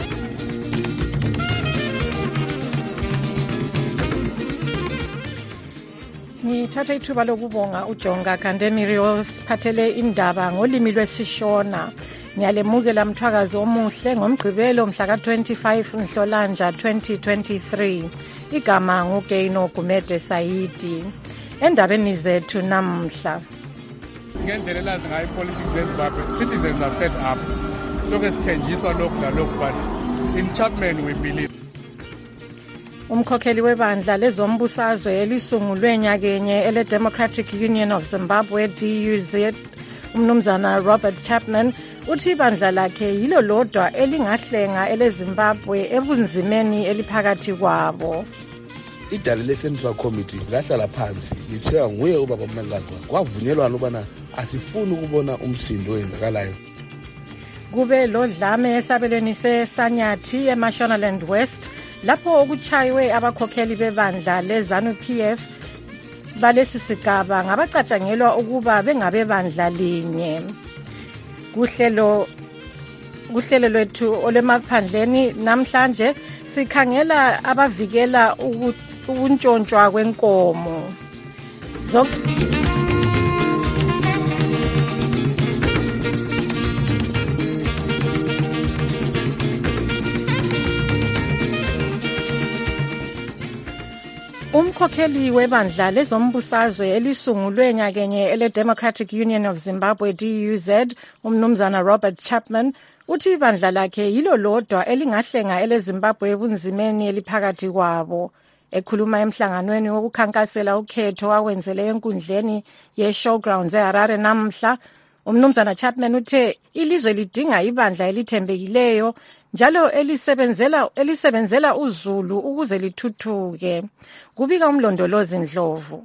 Ngithatha ithuba lokubonga uJonga Kandemiri osiphathele indaba ngolimi lwesishona. Ngiyalemukela mthwakazi omuhle ngomgqibelo mhla ka twenty-five Nhlolanja twenty twenty-three. Igama nguGeino Gumede Saidi. Endabeni zethu namhla. Ngendlela elazi ngayo ipolitics eZimbabwe, citizens are fed up. Lokho sithenjiswa lokhu lalokhu, but in Chapman we believe. Umkhokheli webandla lezombusazwe elisungulwe nyakenye ele Democratic Union of Zimbabwe D U Z umnumzana Robert Chapman uthi ibandla lakhe yilo lodwa elingahlenga eleZimbabwe ebunzimeni eliphakathi kwabo. Idala le-Central Committee lahlala phansi lithiwa nguye ubaba Mnangagwa kwavunyelwana ubana asifuni ukubona umsindo owenzakalayo. Kube lodlame esabelweni seSanyathi eMashonaland West lapho okuchayiwe abakhokheli bebandla leZANU P F balesi sigaba ngabacatshangelwa ukuba bengabe bandla linye. Kuhlelo kuhlelo lwethu olemaphandleni namhlanje sikhangela abavikela ukuntshontshwa kwenkomo. Umkhokheli webandla lezombusazwe elisungulwe nyakenye ele Democratic Union of Zimbabwe D U Z umnumzana Robert Chapman uthi ibandla lakhe yilo lodwa elingahlenga eleZimbabwe ebunzimeni eliphakathi kwabo. Ekhuluma emhlanganweni wokukhankasela ukhetho awenzele enkundleni ye-Showgrounds eHarare namhla, umnumzana Chapman uthe ilizwe lidinga ibandla elithembekileyo njalo elisebenzela elisebenzela uZulu ukuze lithuthuke. Kubika umlondolozi Ndlovu.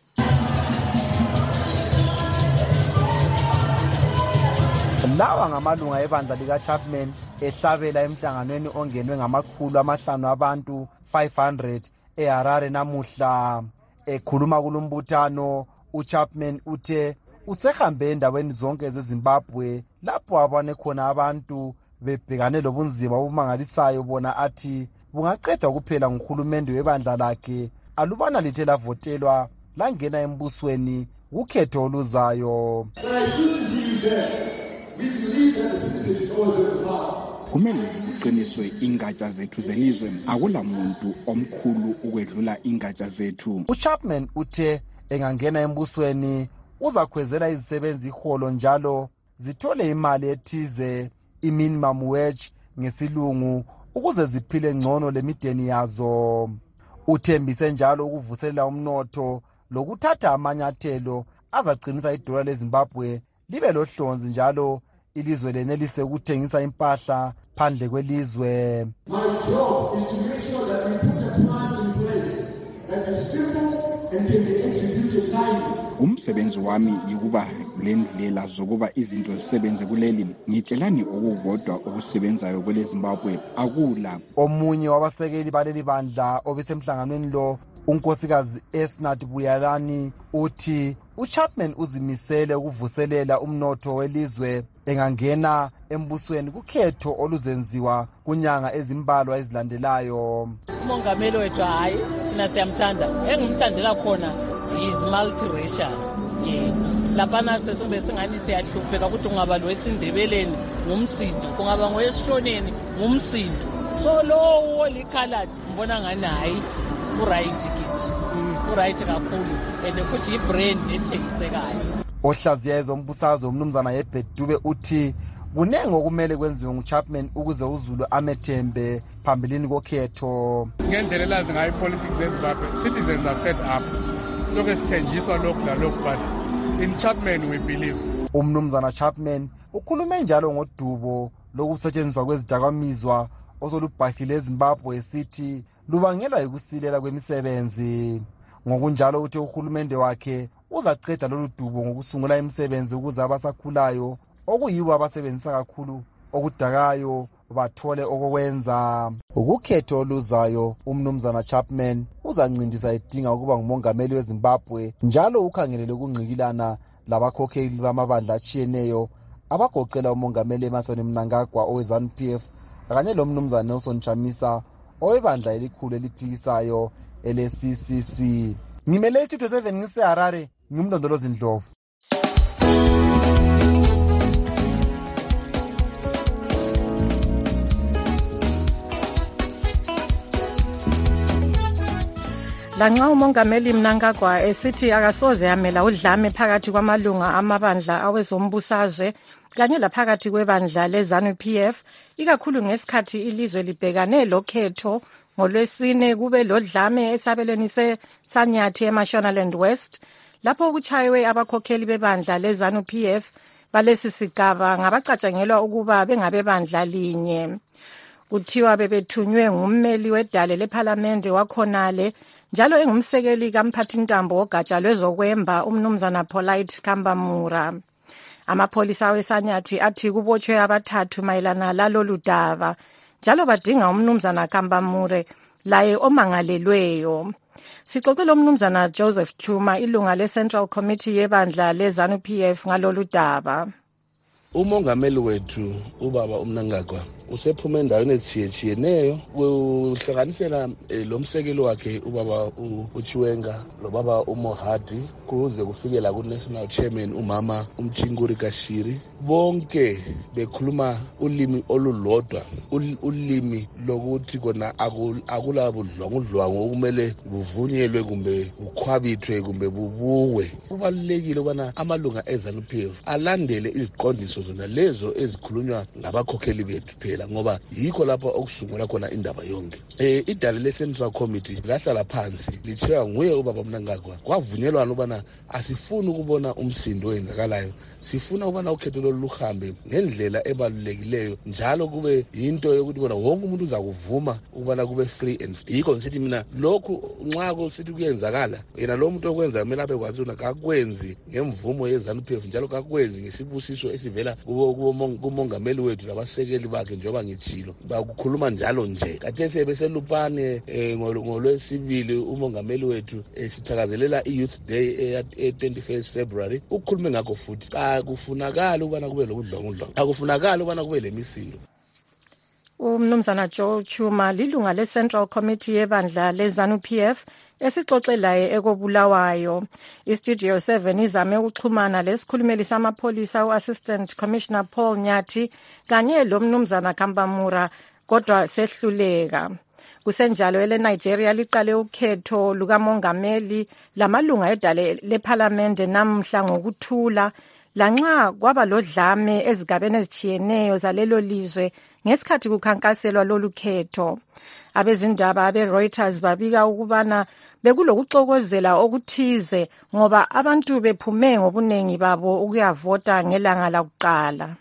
Lawa ngamalunga ebandla lika Chapman ehlabela emhlanganweni ongenwe ngamakhulu amahlanu abantu five hundred eHarare namuhla. Ekhuluma kulumbuthano uChapman uthe usehambe endaweni zonke zeZimbabwe lapho abane khona abantu bebhekane lobunzima obumangalisayo bona athi bungaqedwa kuphela nguhulumende webandla lakhe alubana lithe lavotelwa langena embusweni ukhetho oluzayo. Kumele kuqiniswe ingatsha zethu zelizwe, akula muntu omkhulu ukwedlula ingatsha zethu. uChapman uthe engangena embusweni uzakhwezela izisebenzi iholo njalo zithole imali ethize i-minimum wage ngesilungu ukuze ziphile ngcono lemideni yazo. Uthembise njalo ukuvuselela umnotho lokuthatha amanyathelo azaqinisa idola leZimbabwe libe lohlonzi njalo ilizwe lenelise ukuthengisa impahla phandle kwelizwe. My job is to make sure that we put a plan in place that is simple and can be executed timely. Umsebenzi wami yikuba lendlela zokuba izinto zisebenze kuleli. Ngitshelani okukodwa okusebenzayo kweleZimbabwe akula. Omunye wabasekeli baleli bandla obesemhlanganweni lo unkosikazi Esnat Buyalani uthi uChapman uzimisele ukuvuselela umnotho welizwe engangena embusweni kukhetho oluzenziwa kunyanga ezimbalwa ezilandelayo. Umongameli wethu hayi thina siyamthanda, engimthandela khona is multiracial. Yeah. Lapana sesube singani siyahlupheka ukuthi ungaba lwesindebeleni ngumsindo, kungaba ngoyesishoneni ngumsindo. So lo olikhalad mbona ngani hayi uright kids. Uright kakhulu and futhi ibrand ethengisekayo. Ohlaziya ezombusazwe umnumzana yeBedube uthi kunenge okumele kwenziwe nguChapman ukuze uZulu amethembe phambilini kokhetho. Ngendlela elazi ngayo ipolitics eZimbabwe, citizens are fed up. Lokho sithenjiswa lokhu lalokhu, but in Chapman we believe. Umnumzana Chapman ukhulume njalo ngodubo lokusetshenziswa kwezidakamizwa osolubhahile eZimbabwe esithi lubangelwa yikusilela kwemisebenzi. Ngokunjalo uthi uhulumende wakhe uzaqeda lolu dubo ngokusungula imisebenzi ukuze abasakhulayo okuyibo abasebenzisa kakhulu okudakayo bathole okwenza. Ukukhetho oluzayo umnumzana Chapman uzancindisa edinga ukuba ngumongameli weZimbabwe njalo ukhangelele ukungqikilana labakhokheli bamabandla atshiyeneyo abagoqela umongameli Emmerson Mnangagwa owe-ZANU P F kanye lomnumzana Nelson Chamisa owebandla elikhulu eliphikisayo ele-C C C. Ngimele istudio seven ngiseHarare, ngimlondolozi Ndlovu. Lanxa umongameli Mnangagwa esithi akasoze yamela udlame phakathi kwamalunga amabandla awezombusazwe kanye laphakathi kwebandla leZANU P F, ikakhulu ngesikhathi ilizwe libhekane lokhetho ngolwesine kube lodlame esabelweni seSanyathi eMashonaland West, lapho kuchaywe abakhokheli bebandla leZANU P F balesi sigaba ngabacatshangelwa ukuba bengabebandla linye. Kuthiwa bebethunywe ngummeli wedale lephalamende wakhonale njalo engumsekeli kamphathintambo wogatsha lwezokwemba umnumzana Polite Kambamura. Amapholisa weSanyathi athi kubotshwe abathathu mayelana lalolu daba njalo badinga umnumzana Kambamure laye omangalelweyo. Sixoxele umnumzana Joseph Chuma, ilunga le-Central Committee yebandla leZANU P F ngalolu daba. Umongameli wethu ubaba uMnangagwa usephume endaweni ezitshiyeneyo kuhlanganisela lo msekelo wakhe ubaba uChiwenga lo baba uMohadi kuze kufikela ku-National Chairman umama uMchinguri Kashiri, bonke bekhuluma ulimi olulodwa, ulimi lokuthi kona akula budlwangudlwangu okumele buvunyelwe kumbe bukhwabithwe kumbe bubukwe. Kubalulekile ukubana amalunga eZANU P F alandele iziqondiso zona lezo ezikhulunywa ngabakhokheli bethu phela, ngoba yikho lapho okusungula khona indaba yonke. Eh idale le-Central Committee lahlala phansi lithiwa nguye ubaba Mnangagwa, kwavunyelwana ubana asifuni ukubona umsindo oyenzakalayo, sifuna ukubana ukhetho lolu luhambe ngendlela ebalulekileyo njalo kube yinto yokuthi bona wonke umuntu uza kuvuma ukubana kube free and fair. Yikho ngisithi mina lokhu nxa kusithi kuyenzakala yena lo muntu okwenza kumele abe kwazi ukuthi kakwenzi ngemvumo yeZANU P F njalo kakwenzi ngesibusiso esivela kumongameli wethu labasekeli bakhe njengoba ngithilo bakukhuluma njalo nje. Kathese beselupane ngolwesibili umongameli wethu esithakazelela i-Youth Day e-twenty-first February ukukhuluma ngakho futhi akufunakala ukubana kube lobudlongudlongo, akufunakala ukubana kube lemisindo. Umnumzana Joe Chuma, lilunga le-Central Committee yebandla leZANU P F esixoxelayo ekobulawayo. Istudio seven izame ukuxhumana lesikhulumeli samapholisa u-Assistant Commissioner Paul Nyathi kanye lomnumzana Kambamura kodwa sehluleka. Kusenjalo ele-Nigeria liqale ukhetho lukamongameli lamalunga edale lephalamende namhla ngokuthula lanxa kwaba lodlame ezigabeni ezitshiyeneyo zalelo lizwe ngesikhathi kukhankaselwa lolu khetho. Abezindaba abe-Reuters babika ukubana bekulokuxokozela okuthize ngoba abantu bephume ngobuningi babo ukuyavota ngelanga lakuqala.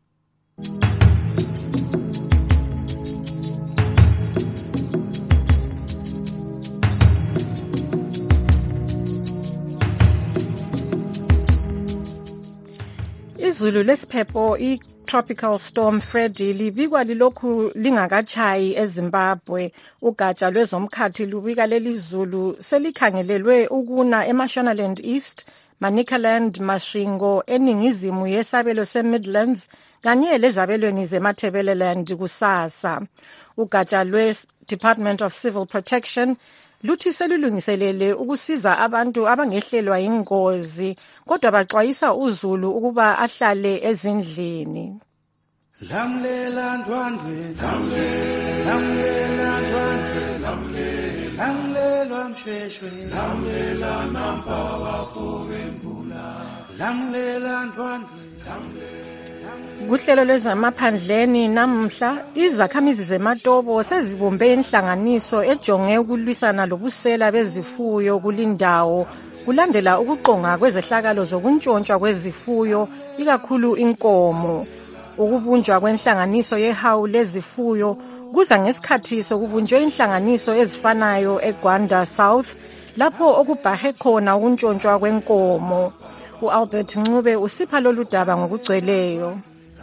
Izulu lesiphepho i-Tropical Storm Freddy libikwa lilokhu lingakachayi eZimbabwe. Ugatsha lwezomkhathi lubika leli zulu selikhangelelwe ukuna eMashonaland East, Manicaland, Masvingo, eningizimu yesabelo se-Midlands kanye lezabelweni zeMatabeleland kusasa. Ugatsha lwe-Department of Civil Protection luthi selulungiselele ukusiza abantu abangehlelwa ingozi kodwa baxwayisa uzulu ukuba ahlale ezindlini. Lamlela ndwandwe lamlela ndwandwe lamlela msheshwe lamlela nampa wafobembula lamlela ndwandwe. Kuhlelo lwezamaphandleni namhla izakhamizi zeMatobo sezibumbe inhlanganiso ejonge ukulwisana lobusela bezifuyo kulindawo kulandela ukuqonga kwezehlakalo zokuntshontshwa kwezifuyo ikakhulu inkomo. Ukubunjwa kwenhlanganiso yehawu lezifuyo kuza ngesikhathi sokubunjwe inhlanganiso ezifanayo eGwanda South lapho okubhahe khona ukuntshontshwa kwenkomo. U-Albert Ncube usipha lolu daba ngokugcweleyo.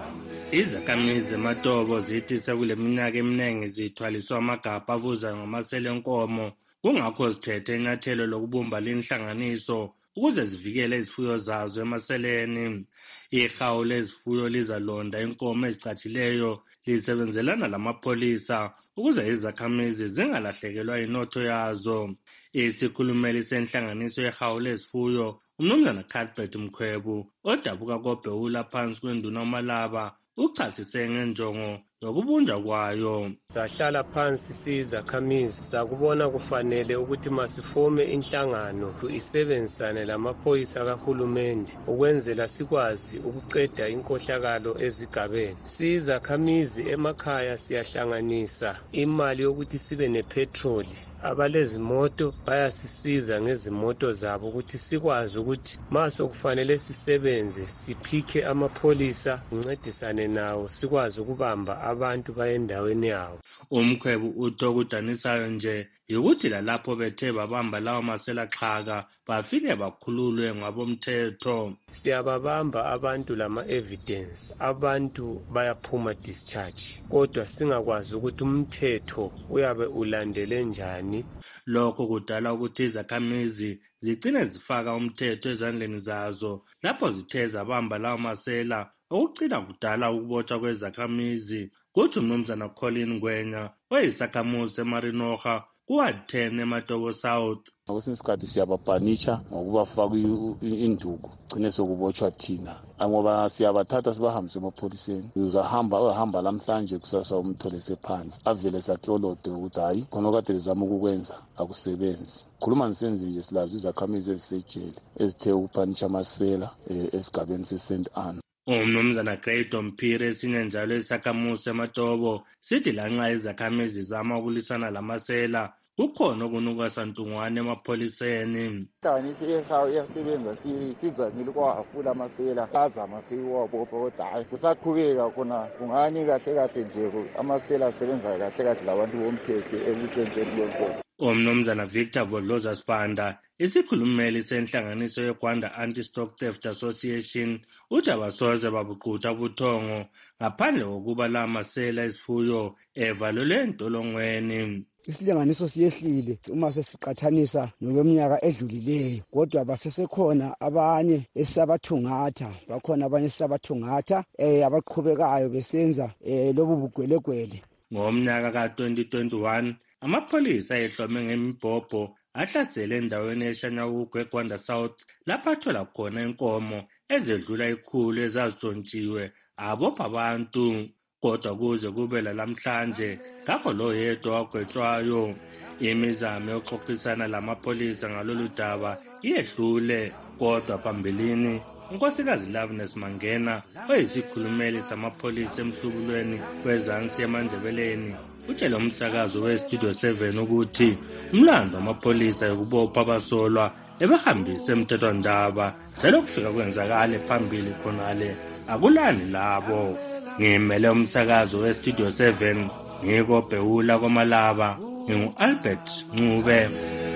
Izakhamizi eMatobo zithi sekule minyaka eminingi zithwaliswa amagabha avuza ngamasela enkomo, kungakho zithethe inyathelo lokubumba linhlanganiso ukuze zivikele izifuyo zazo emaseleni. Ihawu lezifuyo lizalonda inkomo ezicatshileyo lisebenzelana lamapholisa ukuze izakhamizi zingalahlekelwa inotho yazo. Isikhulumeli senhlanganiso yehawu lezifuyo uMnumzana Cuthbert Mkhwebu odabuka koBhewula phansi kwenduna uMalaba uchasise ngenjongo yokubunjwa kwayo. Sahlala phansi sizakhamizi sakubona kufanele ukuthi masifome inhlangano isebenzisane lamaphoyisa kahulumende ukwenzela sikwazi ukuqeda inkohlakalo ezigabeni. Sizakhamizi emakhaya siyahlanganisa imali yokuthi sibe nepetroli. Abalezimoto bayasisiza ngezimoto zabo ukuthi sikwazi ukuthi maso kufanele sisebenze siphike amapholisa uncedisane nawo sikwazi ukubamba abantu bayendaweni yawo. Umkhwebu utho kudanisayo nje ukuthi lalapho bethe babamba lawo masela xhaka bafike bakhululwe ngabomthetho. Siyababamba abantu lama evidence, abantu bayaphuma discharge, kodwa singakwazi ukuthi umthetho uyabe ulandele njani. Lokho kudala ukuthi izakhamizi zigcine zifaka umthetho ezandleni zazo lapho zithe zabamba lawo masela okucina kudala ukubotshwa kwezakhamizi. Kuthi uMnumzana Colin Ngwenya oyisakhamuzi eMarinoha kuward ten eMatobo South. Kwesinye isikhathi siyababhanisha ngokubafaka induku gcine sokubotshwa thina ngoba siyabathatha sibahambise emapholiseni. Uzahamba uyahamba lamhlanje kusasa umthole sephansi avele saklolode ukuthi hayi khona kade lizama ukukwenza akusebenzi. Khuluma nisenzi nje silazi izakhamizi ezisejele ezithe ukuphanisha amasela esigabeni seSaint Anne. UMnumzana Grado Mpire esinye njalo isakhamuzi eMatobo sithi lanxa izakhamizi zama ukulisana lamasela kukhona okunuka santungwane emapholiseni. Inhlanganiso yehawu iyasebenza sizamile ukwahafula amasela azama fiwabo kodwa hayi kusaqhubeka khona kungani kahle kahle nje amasela asebenza kahle kahle labantu bomthetho ekutshentsheni kwenkomo. UMnumzana Victor Vodloza Spanda isikhulumeli senhlanganiso yeGwanda Anti-Stock Theft Association uthi abasoze babuqutha ubuthongo ngaphandle kokuba la masela esifuyo evalelwe entolongweni. Isilinganiso siyehlile uma sesiqathanisa nokweminyaka edlulileyo, kodwa basesekhona abanye esabathungatha, bakhona abanye esabathungatha eh abaqhubekayo besenza eh lobu bugwelegwele. Ngomnyaka ka twenty twenty-one amapholisa ehlome ngemibhobho ahlasele endaweni eShanyawugwe eGwanda South lapho athola khona inkomo ezedlula ikhulu ezazitshontshiwe abopha abantu, kodwa kuze kube lamhlanje ngakho lo yedwa wagwetshwayo. Imizamo yokuxoxisana lamapholisa ngalolu daba iyehlule, kodwa phambilini unkosikazi Loveness Mangena oyisikhulumeli samapholisa emhlubulweni wezansi eMandebeleni utshele umsakazo weStudio seven ukuthi umlando wamapholisa yokubopha abasolwa ebehambise emthethwandaba selokufika kwenzakale phambili khonale akulani labo. Ngimele umsakazo weStudio seven ngiko Bhewula kwaMalaba ngingu-Albert Ncube.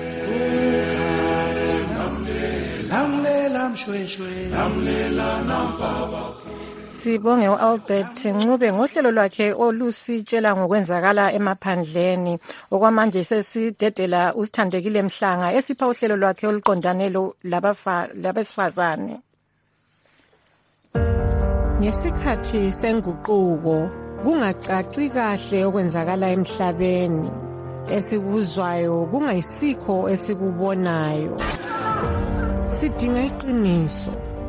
Sibonge u-Albert Ncube ngohlelo lwakhe olusitshela ngokwenzakala emaphandleni. Okwamanje sesidedela uSithandekile Mhlanga esipha uhlelo lwakhe oluqondane labesifazane. Ngesikhathi senguquko kungacaci kahle okwenzakala emhlabeni, esikuzwayo kungayisikho esikubonayo. Sidinga iqiniso.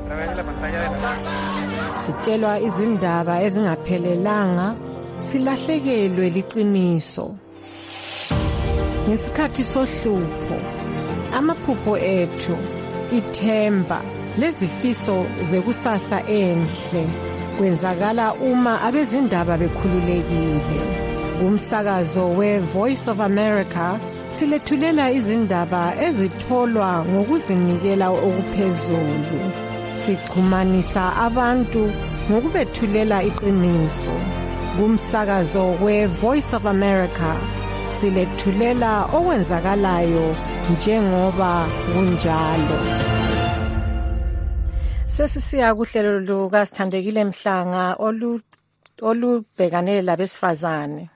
Sitshelwa izindaba ezingaphelelanga, silahlekelwe liqiniso. Ngesikhathi sohlupho, amaphupho ethu, ithemba lezifiso zekusasa enhle kwenzakala uma abezindaba bekhululekile. Kumsakazo we-Voice of America silethulela izindaba ezitholwa ngokuzinikela okuphezulu. Sixhumanisa abantu ngokubethulela iqiniso. Kumsakazo we-Voice of America silethulela okwenzakalayo njengoba kunjalo. Sesisiya kuhlelo lukasithandekile Mhlanga olu olubhekane labesifazane.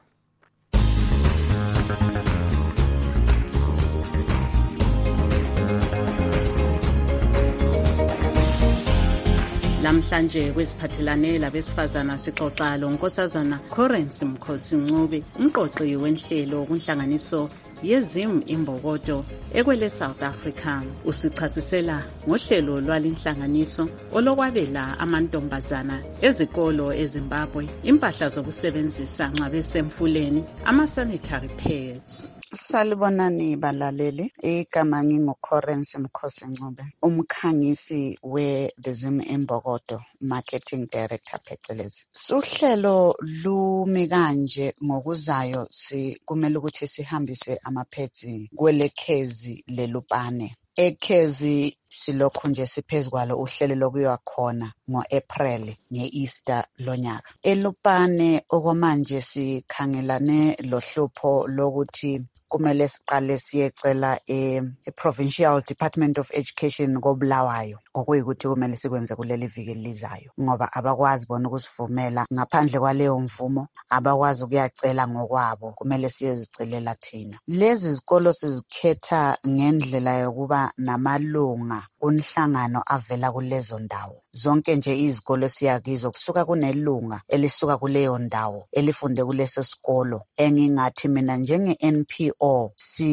Namhlanje kwesiphathelane labesifazana sixoxa lo Nkosazana Corensi Mkhosi Ncube, umqoqi wenhlelo kunhlanganiso yezim imbokodo ekwele South Africa. Usichasisela ngohlelo lwalinhlanganiso olokwabela amantombazana ezikolo eZimbabwe impahla zokusebenzisa nxa besemfuleni, ama-sanitary pads. Salibonani balaleli, igama nginguCorensi Mkhosi Ncube, umkhangisi we The Zim Imbokodo Marketing Director phecelezi. Suhlelo lumi kanje ngokuzayo si kumele ukuthi sihambise amaphedzi kwelekhezi lelupane. Ekhezi silokho nje siphezkwalo uhlelo lokuya khona ngo-April nge-Easter lonyaka. Elupane okwamanje sikhangelane lohlupho lokuthi kumele siqale siyecela e-Provincial Department of Education koBulawayo okuyikuthi kumele sikwenze kuleli viki lizayo ngoba abakwazi bona ukusivumela ngaphandle kwaleyo mvumo, abakwazi ukuyacela ngokwabo, kumele siyezicelela thina. Lezi zikolo sizikhetha ngendlela yokuba namalunga kunhlangano avela kulezo ndawo. Zonke nje izikolo siyakizo kusuka kunelunga elisuka kuleyo ndawo elifunde kuleso sikolo. Engingathi mina njenge N P O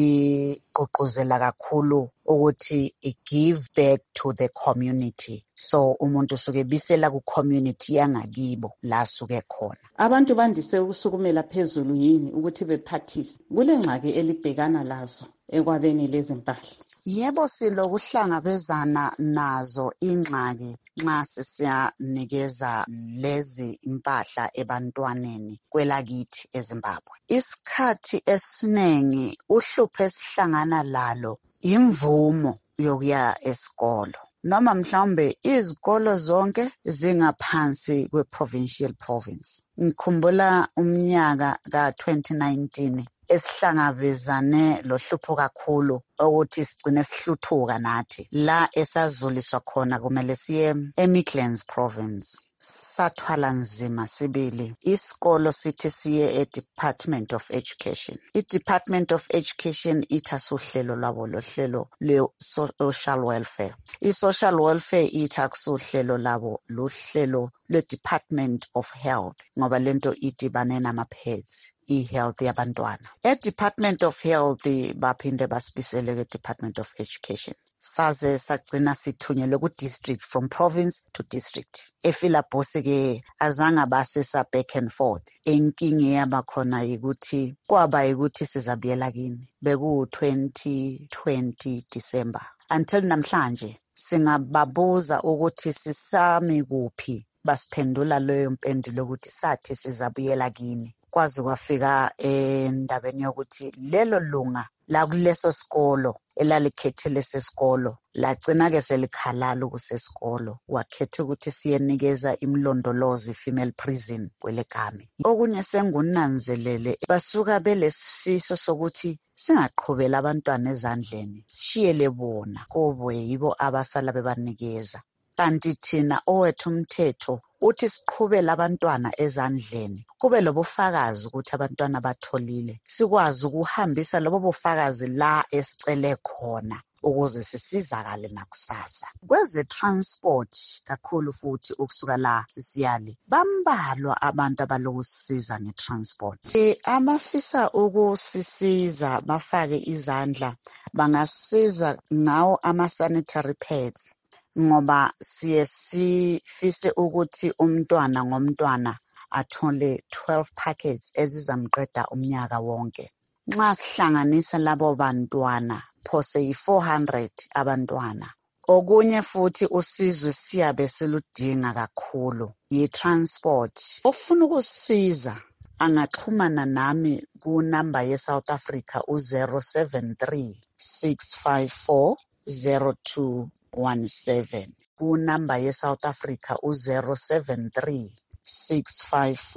siqoqozela kakhulu ukuthi give back to the community. So umuntu suke bisela ku community yangakibo la suke khona. Abantu bandise ukusukumela phezulu yini ukuthi bephathise kule ngxaki elibhekana lazo ekwabeni lezi mpahla? Yebo, silokuhlangabezana nazo ingxaki nxa sisiyanikeza lezi impahla ebantwaneni kwelakithi eZimbabwe. Isikhathi esiningi uhlupho esihlangana lalo imvumo yokuya esikolo. Noma mhlawumbe izikolo zonke zingaphansi kwe-provincial province. Ngikhumbula umnyaka ka twenty nineteen esihlangabezane lohlupho kakhulu ukuthi sigcine sihluthuka nathi la esazuliswa khona kumele siye eMidlands province. Sathwala nzima sibili. Isikolo sithi siye e-Department of Education. I-Department of Education itha suhlelo lwabo lohlelo le-social welfare. I-social welfare itha kusuhlelo labo lohlelo le-Department of Health ngoba lento idibane nama-pads i-health yabantwana. E-Department of Health baphinde basibisele ke-Department of Education. Saze sagcina sithunyelwe ku-district from province to district. Efilabhosi ke azange basesa back and forth. Inkinga yabakhona ukuthi kwaba ukuthi sizabuyela kini. Beku twenty twenty December. Until namhlanje singababuza ukuthi sisami kuphi, basiphendula leyo mpendulo ukuthi sathi sizabuyela kini. Kwazi kwafika endabeni yokuthi lelo lunga la kuleso sikolo elalikhethe lesesikolo lagcina ke selikhalala kusesikolo, wakhetha ukuthi siyenikeza imlondolozi female prison kwelegame. Okunye sengunanzelele basuka belesifiso sokuthi singaqhubela abantwana ezandleni, sishiyele bona kobe yibo abasala bebanikeza. Kanti thina owethu umthetho uthi siqhubele abantwana ezandleni, kube lobufakazi ukuthi abantwana batholile, sikwazi ukuhambisa lobo bufakazi la esicele khona ukuze sisizakale nakusasa. Kweze transport kakhulu futhi ukusuka la sisiyali bambalwa abantu abalokusiza ngetransport. E, abafisa ukusisiza bafake izandla bangasiza ngawo ama-sanitary pads ngoba siye sifise ukuthi umntwana ngomntwana athole twelve packets ezizamqeda umnyaka wonke. Nxa sihlanganisa labo bantwana phose yi-four hundred abantwana. Okunye futhi usizo siyabe siludinga kakhulu yi-transport. Ofuna ukusisiza angaxhumana nami ku number ye South Africa u zero seven three six five four zero two one seven. Ku number ye South Africa u zero seven three six five four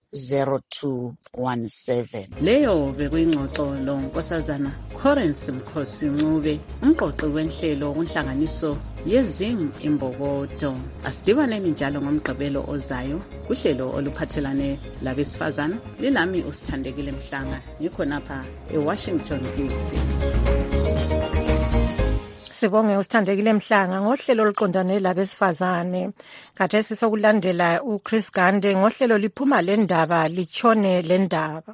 zero two one seven. Leyo bekuyingxoxo lo Nkosazana Corensi Mkhosi Ncube, umqoqi wenhlelo kunhlanganiso yezim imbokodo. Asidibaneni njalo ngomgqibelo ozayo kuhlelo oluphathelane labesifazana. Lilami uSithandekile Mhlanga, ngikhonapha eWashington D C. Sibonge uSithandekile Mhlanga ngohlelo oluqondane labesifazane. Khathesi sokulandela uChris Gande ngohlelo liphuma le ndaba lichone le ndaba.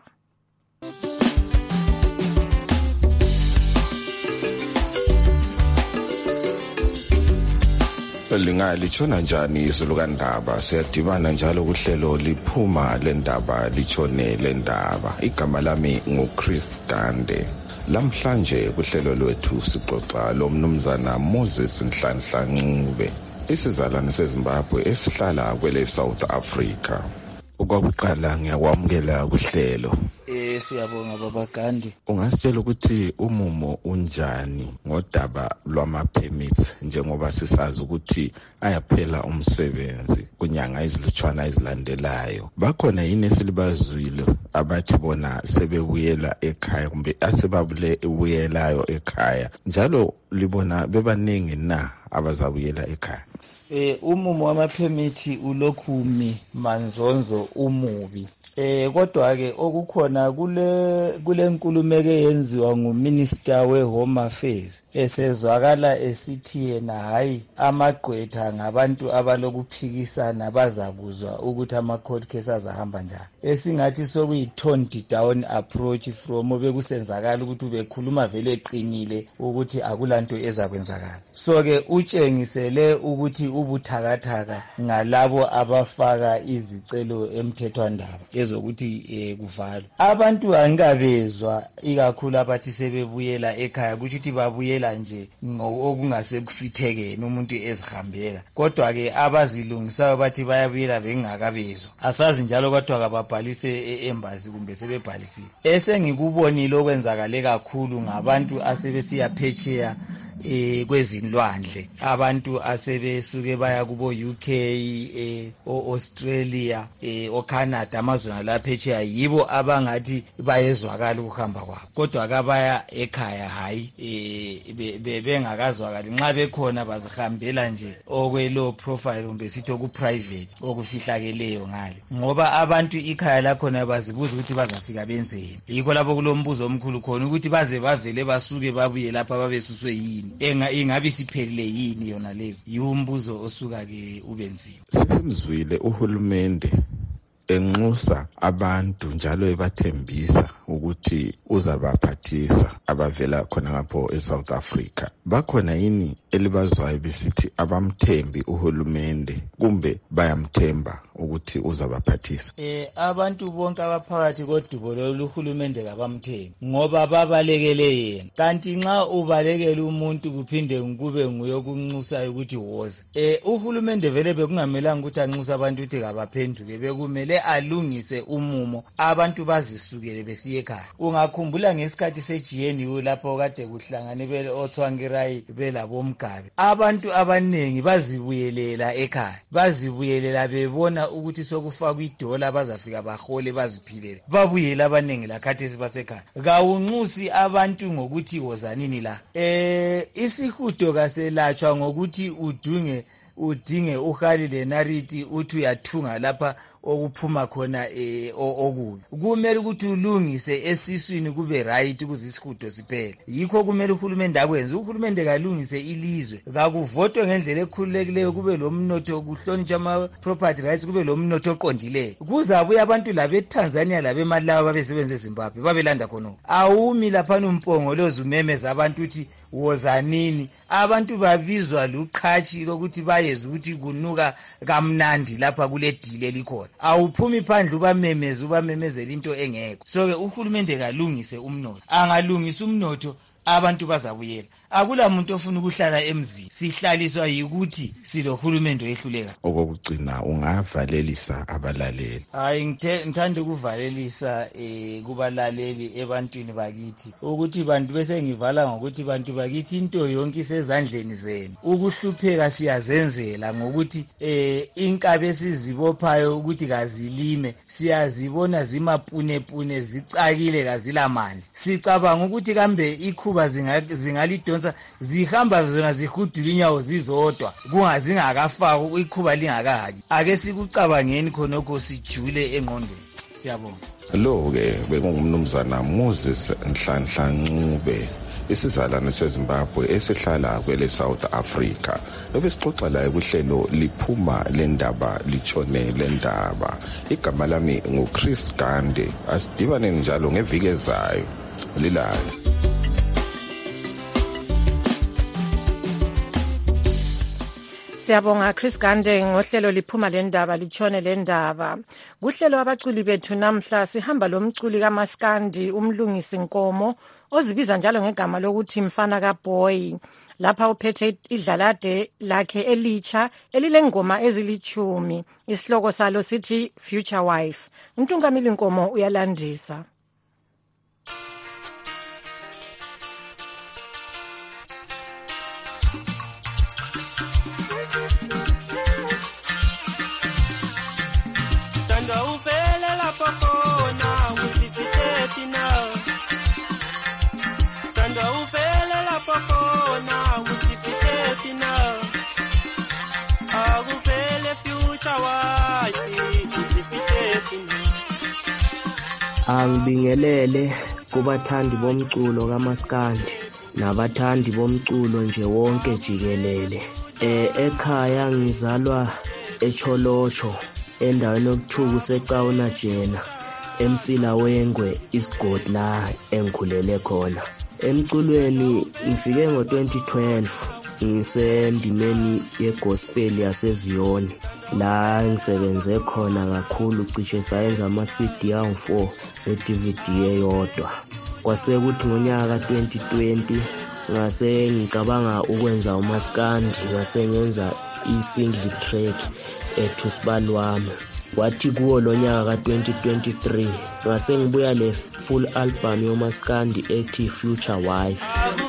Lingalitshona njani izulu kandaba? Siyadibana njalo kuhlelo liphuma le ndaba lichone le ndaba. Igama lami nguChris Gande. Lamhlanje kuhlelo lwethu sixoxa lo mnumzana Moses Nhlanhla Ncube, isizalwane seZimbabwe esihlala kwele South Africa. Ukwakuqala ngiyakwamukela kuhlelo. Eh siyabonga baba Gandhi. Ungasitshela ukuthi umumo unjani ngodaba lwama permits njengoba sisazi ukuthi ayaphela umsebenzi kunyanga izilutshwana ezilandelayo. Bakhona yini esilibazwile abathi bona sebebuyela ekhaya kumbe asebabule ebuyelayo ekhaya, njalo libona bebaningi na abazabuyela ekhaya? Eh umumo wama permit ulokhumi manzonzo umubi. Eh kodwa ke okukhona kule kule nkulumeko yenziwa nguminister we Home Affairs esezwakala esithi yena hayi amagqwetha ngabantu abalokuphikisana bazakuzwa ukuthi ama court cases azahamba njani. Esingathi sokuyi toned down approach from bekusenzakala ukuthi bekhuluma vele eqinile ukuthi akulanto ezakwenzakala. So ke utshengisele ukuthi ubuthakathaka ngalabo abafaka izicelo emthethwandaba ezokuthi eh kuvalwe. Abantu angabezwa ikakhulu abathi sebebuyela ekhaya ukuthi babuyela nje ngokungase kusithekene umuntu ezihambela, kodwa ke abazilungisayo bathi bayabuyela bengakabezwa. Asazi njalo kodwa kababhalise embassy kumbe sebebhalisile. Esengikubonile okwenzakale kakhulu ngabantu asebesiya phetsheya eh kwezinlwandle, abantu asebesuke baya kubo U K, eh o Australia, eh o Canada, amazwe laphetsheya yibo abangathi bayezwakala ukuhamba kwabo, kodwa akabaya ekhaya hayi eh bengakazwakali. Nxa bekhona bazihambela nje okwelo profile kumbe sithi oku private okufihlakeleyo ngale, ngoba abantu ikhaya lakhona bazibuza ukuthi bazafika benzeni. Yikho lapho kulombuzo omkhulu khona ukuthi baze bavele basuke babuye lapha babesuswe yini, enga ingabe siphelile yini yona leyo. Yumbuzo osuka ke ubenzima. Sifumzwile uhulumende enxusa abantu njalo ebathembisa ukuthi uzabaphathisa abavela khona ngapho eSouth Africa. Bakhona yini elibazwayo besithi abamthembi uhulumende kumbe bayamthemba ukuthi uzabaphathisa? Eh abantu bonke abaphakathi kodubo lohulumende kabamthembi ngoba babalekele yena. Kanti nxa ubalekele umuntu kuphinde kube nguyokunxusa ukuthi woza. Eh uhulumende vele bekungamelanga ukuthi anxusa abantu ukuthi kabaphenduke, bekumele alungise umumo abantu bazisukele besiye ekhaya. Ungakhumbula ngesikhathi seG N U lapho kade kuhlangane bele oThwangirai belabo Mgabe, abantu abanengi bazibuyelela ekhaya, bazibuyelela bebona ukuthi sokufaka idola bazafika bahole baziphilele, babuyela abanengi lakhathi sibasekhaya. Kawunxusi abantu ngokuthi wozanini la. Eh isihudo kaselatshwa ngokuthi udunge udinge uhalile nariti uthi uyathunga lapha okuphuma khona eh okubi. Kumele ukuthi ulungise esiswini kube right ukuze isihudo siphele. Yikho kumele uhulumende akwenze. Uhulumende kalungise ilizwe, kakuvotwe ngendlela ekhululekileyo, kube lo mnotho kuhlonitsha ama property rights, kube lo mnotho oqondileyo. Kuzabuya abantu labe Tanzania labe Malawi babesebenza eZimbabwe babelanda khona. Awumi lapha umpongo lozumemeza abantu uthi wozanini. Abantu babizwa luqhachi lokuthi bayeza ukuthi kunuka kamnandi lapha kule dile likhona. Awuphumi phandle ubamemeza ubamemezela into engekho. So ke uhulumende kalungise umnotho. Angalungisa umnotho abantu bazabuyela. akula muntu ofuna ukuhlala emzini, sihlaliswa yikuthi silohulumende oyehluleka. Okokugcina ungavalelisa abalaleli. Hayi ngithanda ukuvalelisa eh kubalaleli ebantwini bakithi ukuthi bantu bese ngivala ngokuthi bantu bakithi into yonke isezandleni zenu. Ukuhlupheka siyazenzela ngokuthi eh inkabe sizibophayo ukuthi kazilime siyazibona zimapune pune zicakile kazilamandla. Sicabanga ukuthi kambe ikhuba zingalidonsa zihamba zona zihudula inyawo zizodwa kungazingakafaka ikhuba lingakahaki. Ake sikucabangeni khonokho sijule engqondweni. Siyabonga. Lo ke bekungumnumzana Moses Nhlanhla Ncube, isizalwane seZimbabwe esihlala kwele South Africa. Ebesixoxa la kuhlelo liphuma lendaba litshone lendaba. Igama lami nguChris Gande. Asidibane njalo ngeviki ezayo. Lilala. Siyabonga Chris Gande ngohlelo liphuma lendaba litshone lendaba. Kuhlelo abaculi bethu namhla sihamba lomculi kaMaskandi umlungisi Nkomo ozibiza njalo ngegama lokuthi mfana kaBoy. Lapha uphethe idlalade lakhe elitsha elilengoma ezilichumi. Isihloko salo sithi Future Wife. Untungamili Nkomo uyalandisa. Angibingelele kubathandi bomculo kaMaskandi nabathandi bomculo nje wonke jikelele. Eh ekhaya ngizalwa eCholocho endaweni yokuthuku seCauna Jena eMsila Wengwe isigodi la engikhulele khona. Emculweni ngifike ngo twenty twelve ngisendimeni yegospel yaseZiyoni la ngisebenze khona kakhulu cishe sayenza ama C D awu four ne-D V D eyodwa. Kwase kuthi ngonyaka twenty twenty ngase ngicabanga ukwenza uMaskandi ngase ngenza i-single track ethi Sibali wami. Wathi kuwo lo nyaka ka twenty twenty-three ngase ngibuya le full album yoMaskandi ethi Future Wife.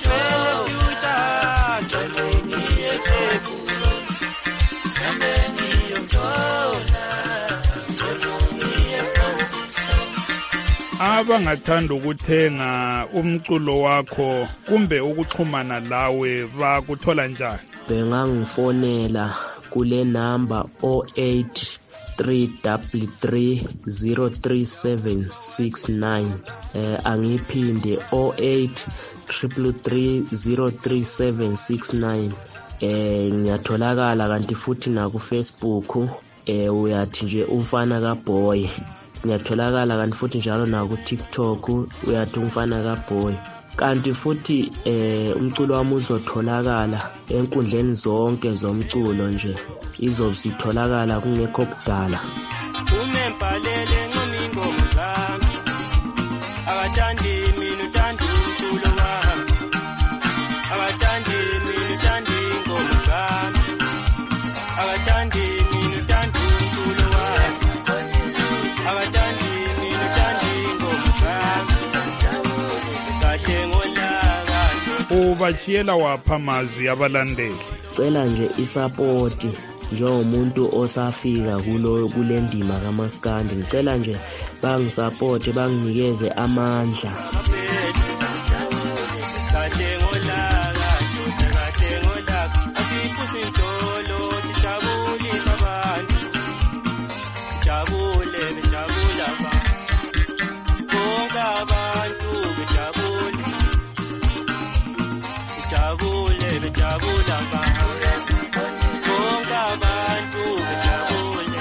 Abangathanda ukuthenga umculo wakho kumbe ukuxhumana lawe bakuthola njani? Bengangifonela kule number zero eight three three three zero three seven six nine. eh angiphinde zero eight three three zero three seven six nine. eh ngiyatholakala kanti futhi na ku Facebook eh uyathi nje umfana kaBoy. Ngiyatholakala kanti futhi njalo na ku TikTok uyathi umfana kaBoy. Kanti futhi eh umculo wami uzotholakala enkundleni zonke zomculo nje izobusitholakala kungekho kudala. Umempalele ngomingoma zami abathandi mina uthanda umculo wami abathandi mina uthanda ingoma zami abathandi mina uthanda umculo wami abathandi mina uthanda ingoma zami kahle ngolaka. Ubachiyela wapha amazwi abalandeli. Cela nje isupporti njengomuntu osafika kulo kule ndima kaMaskandi. Ngicela nje bangisupport banginikeze amandla. Kahle ngolaka kahle ngolaka asiphusi intolo sijabulisa abantu jabule bejabula bonke abantu bejabule bejabule bejabula bonke abantu bejabule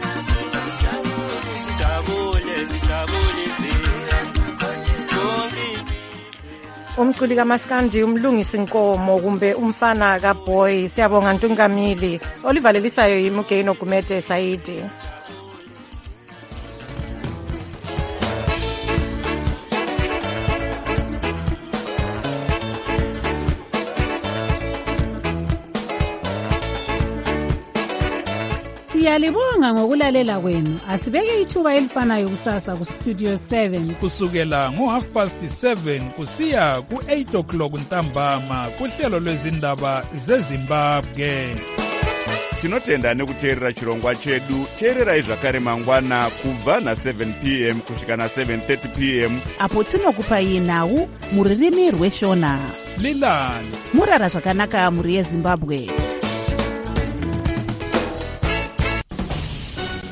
sijabule sijabulise bonke. Umculi kaMaskandi umlungisi Nkomo kumbe umfana kaBoy. Siyabonga Ntungamili. Olivalelisayo yimugeno Gumede Saidi. Siyalibonga ngokulalela kwenu. Asibeke ithuba elifanayo kusasa ku Studio seven kusukela ngo half past seven kusiya ku eight o'clock ntambama kuhlelo lwezindaba zeZimbabwe. Tinotenda nekuteerera chirongwa chedu. Teererai zvakare mangwana kubva na seven p m kusvika na seven thirty p m apo tinokupai nhau muririmi rweshona. Lilani murara zvakanaka muri yeZimbabwe.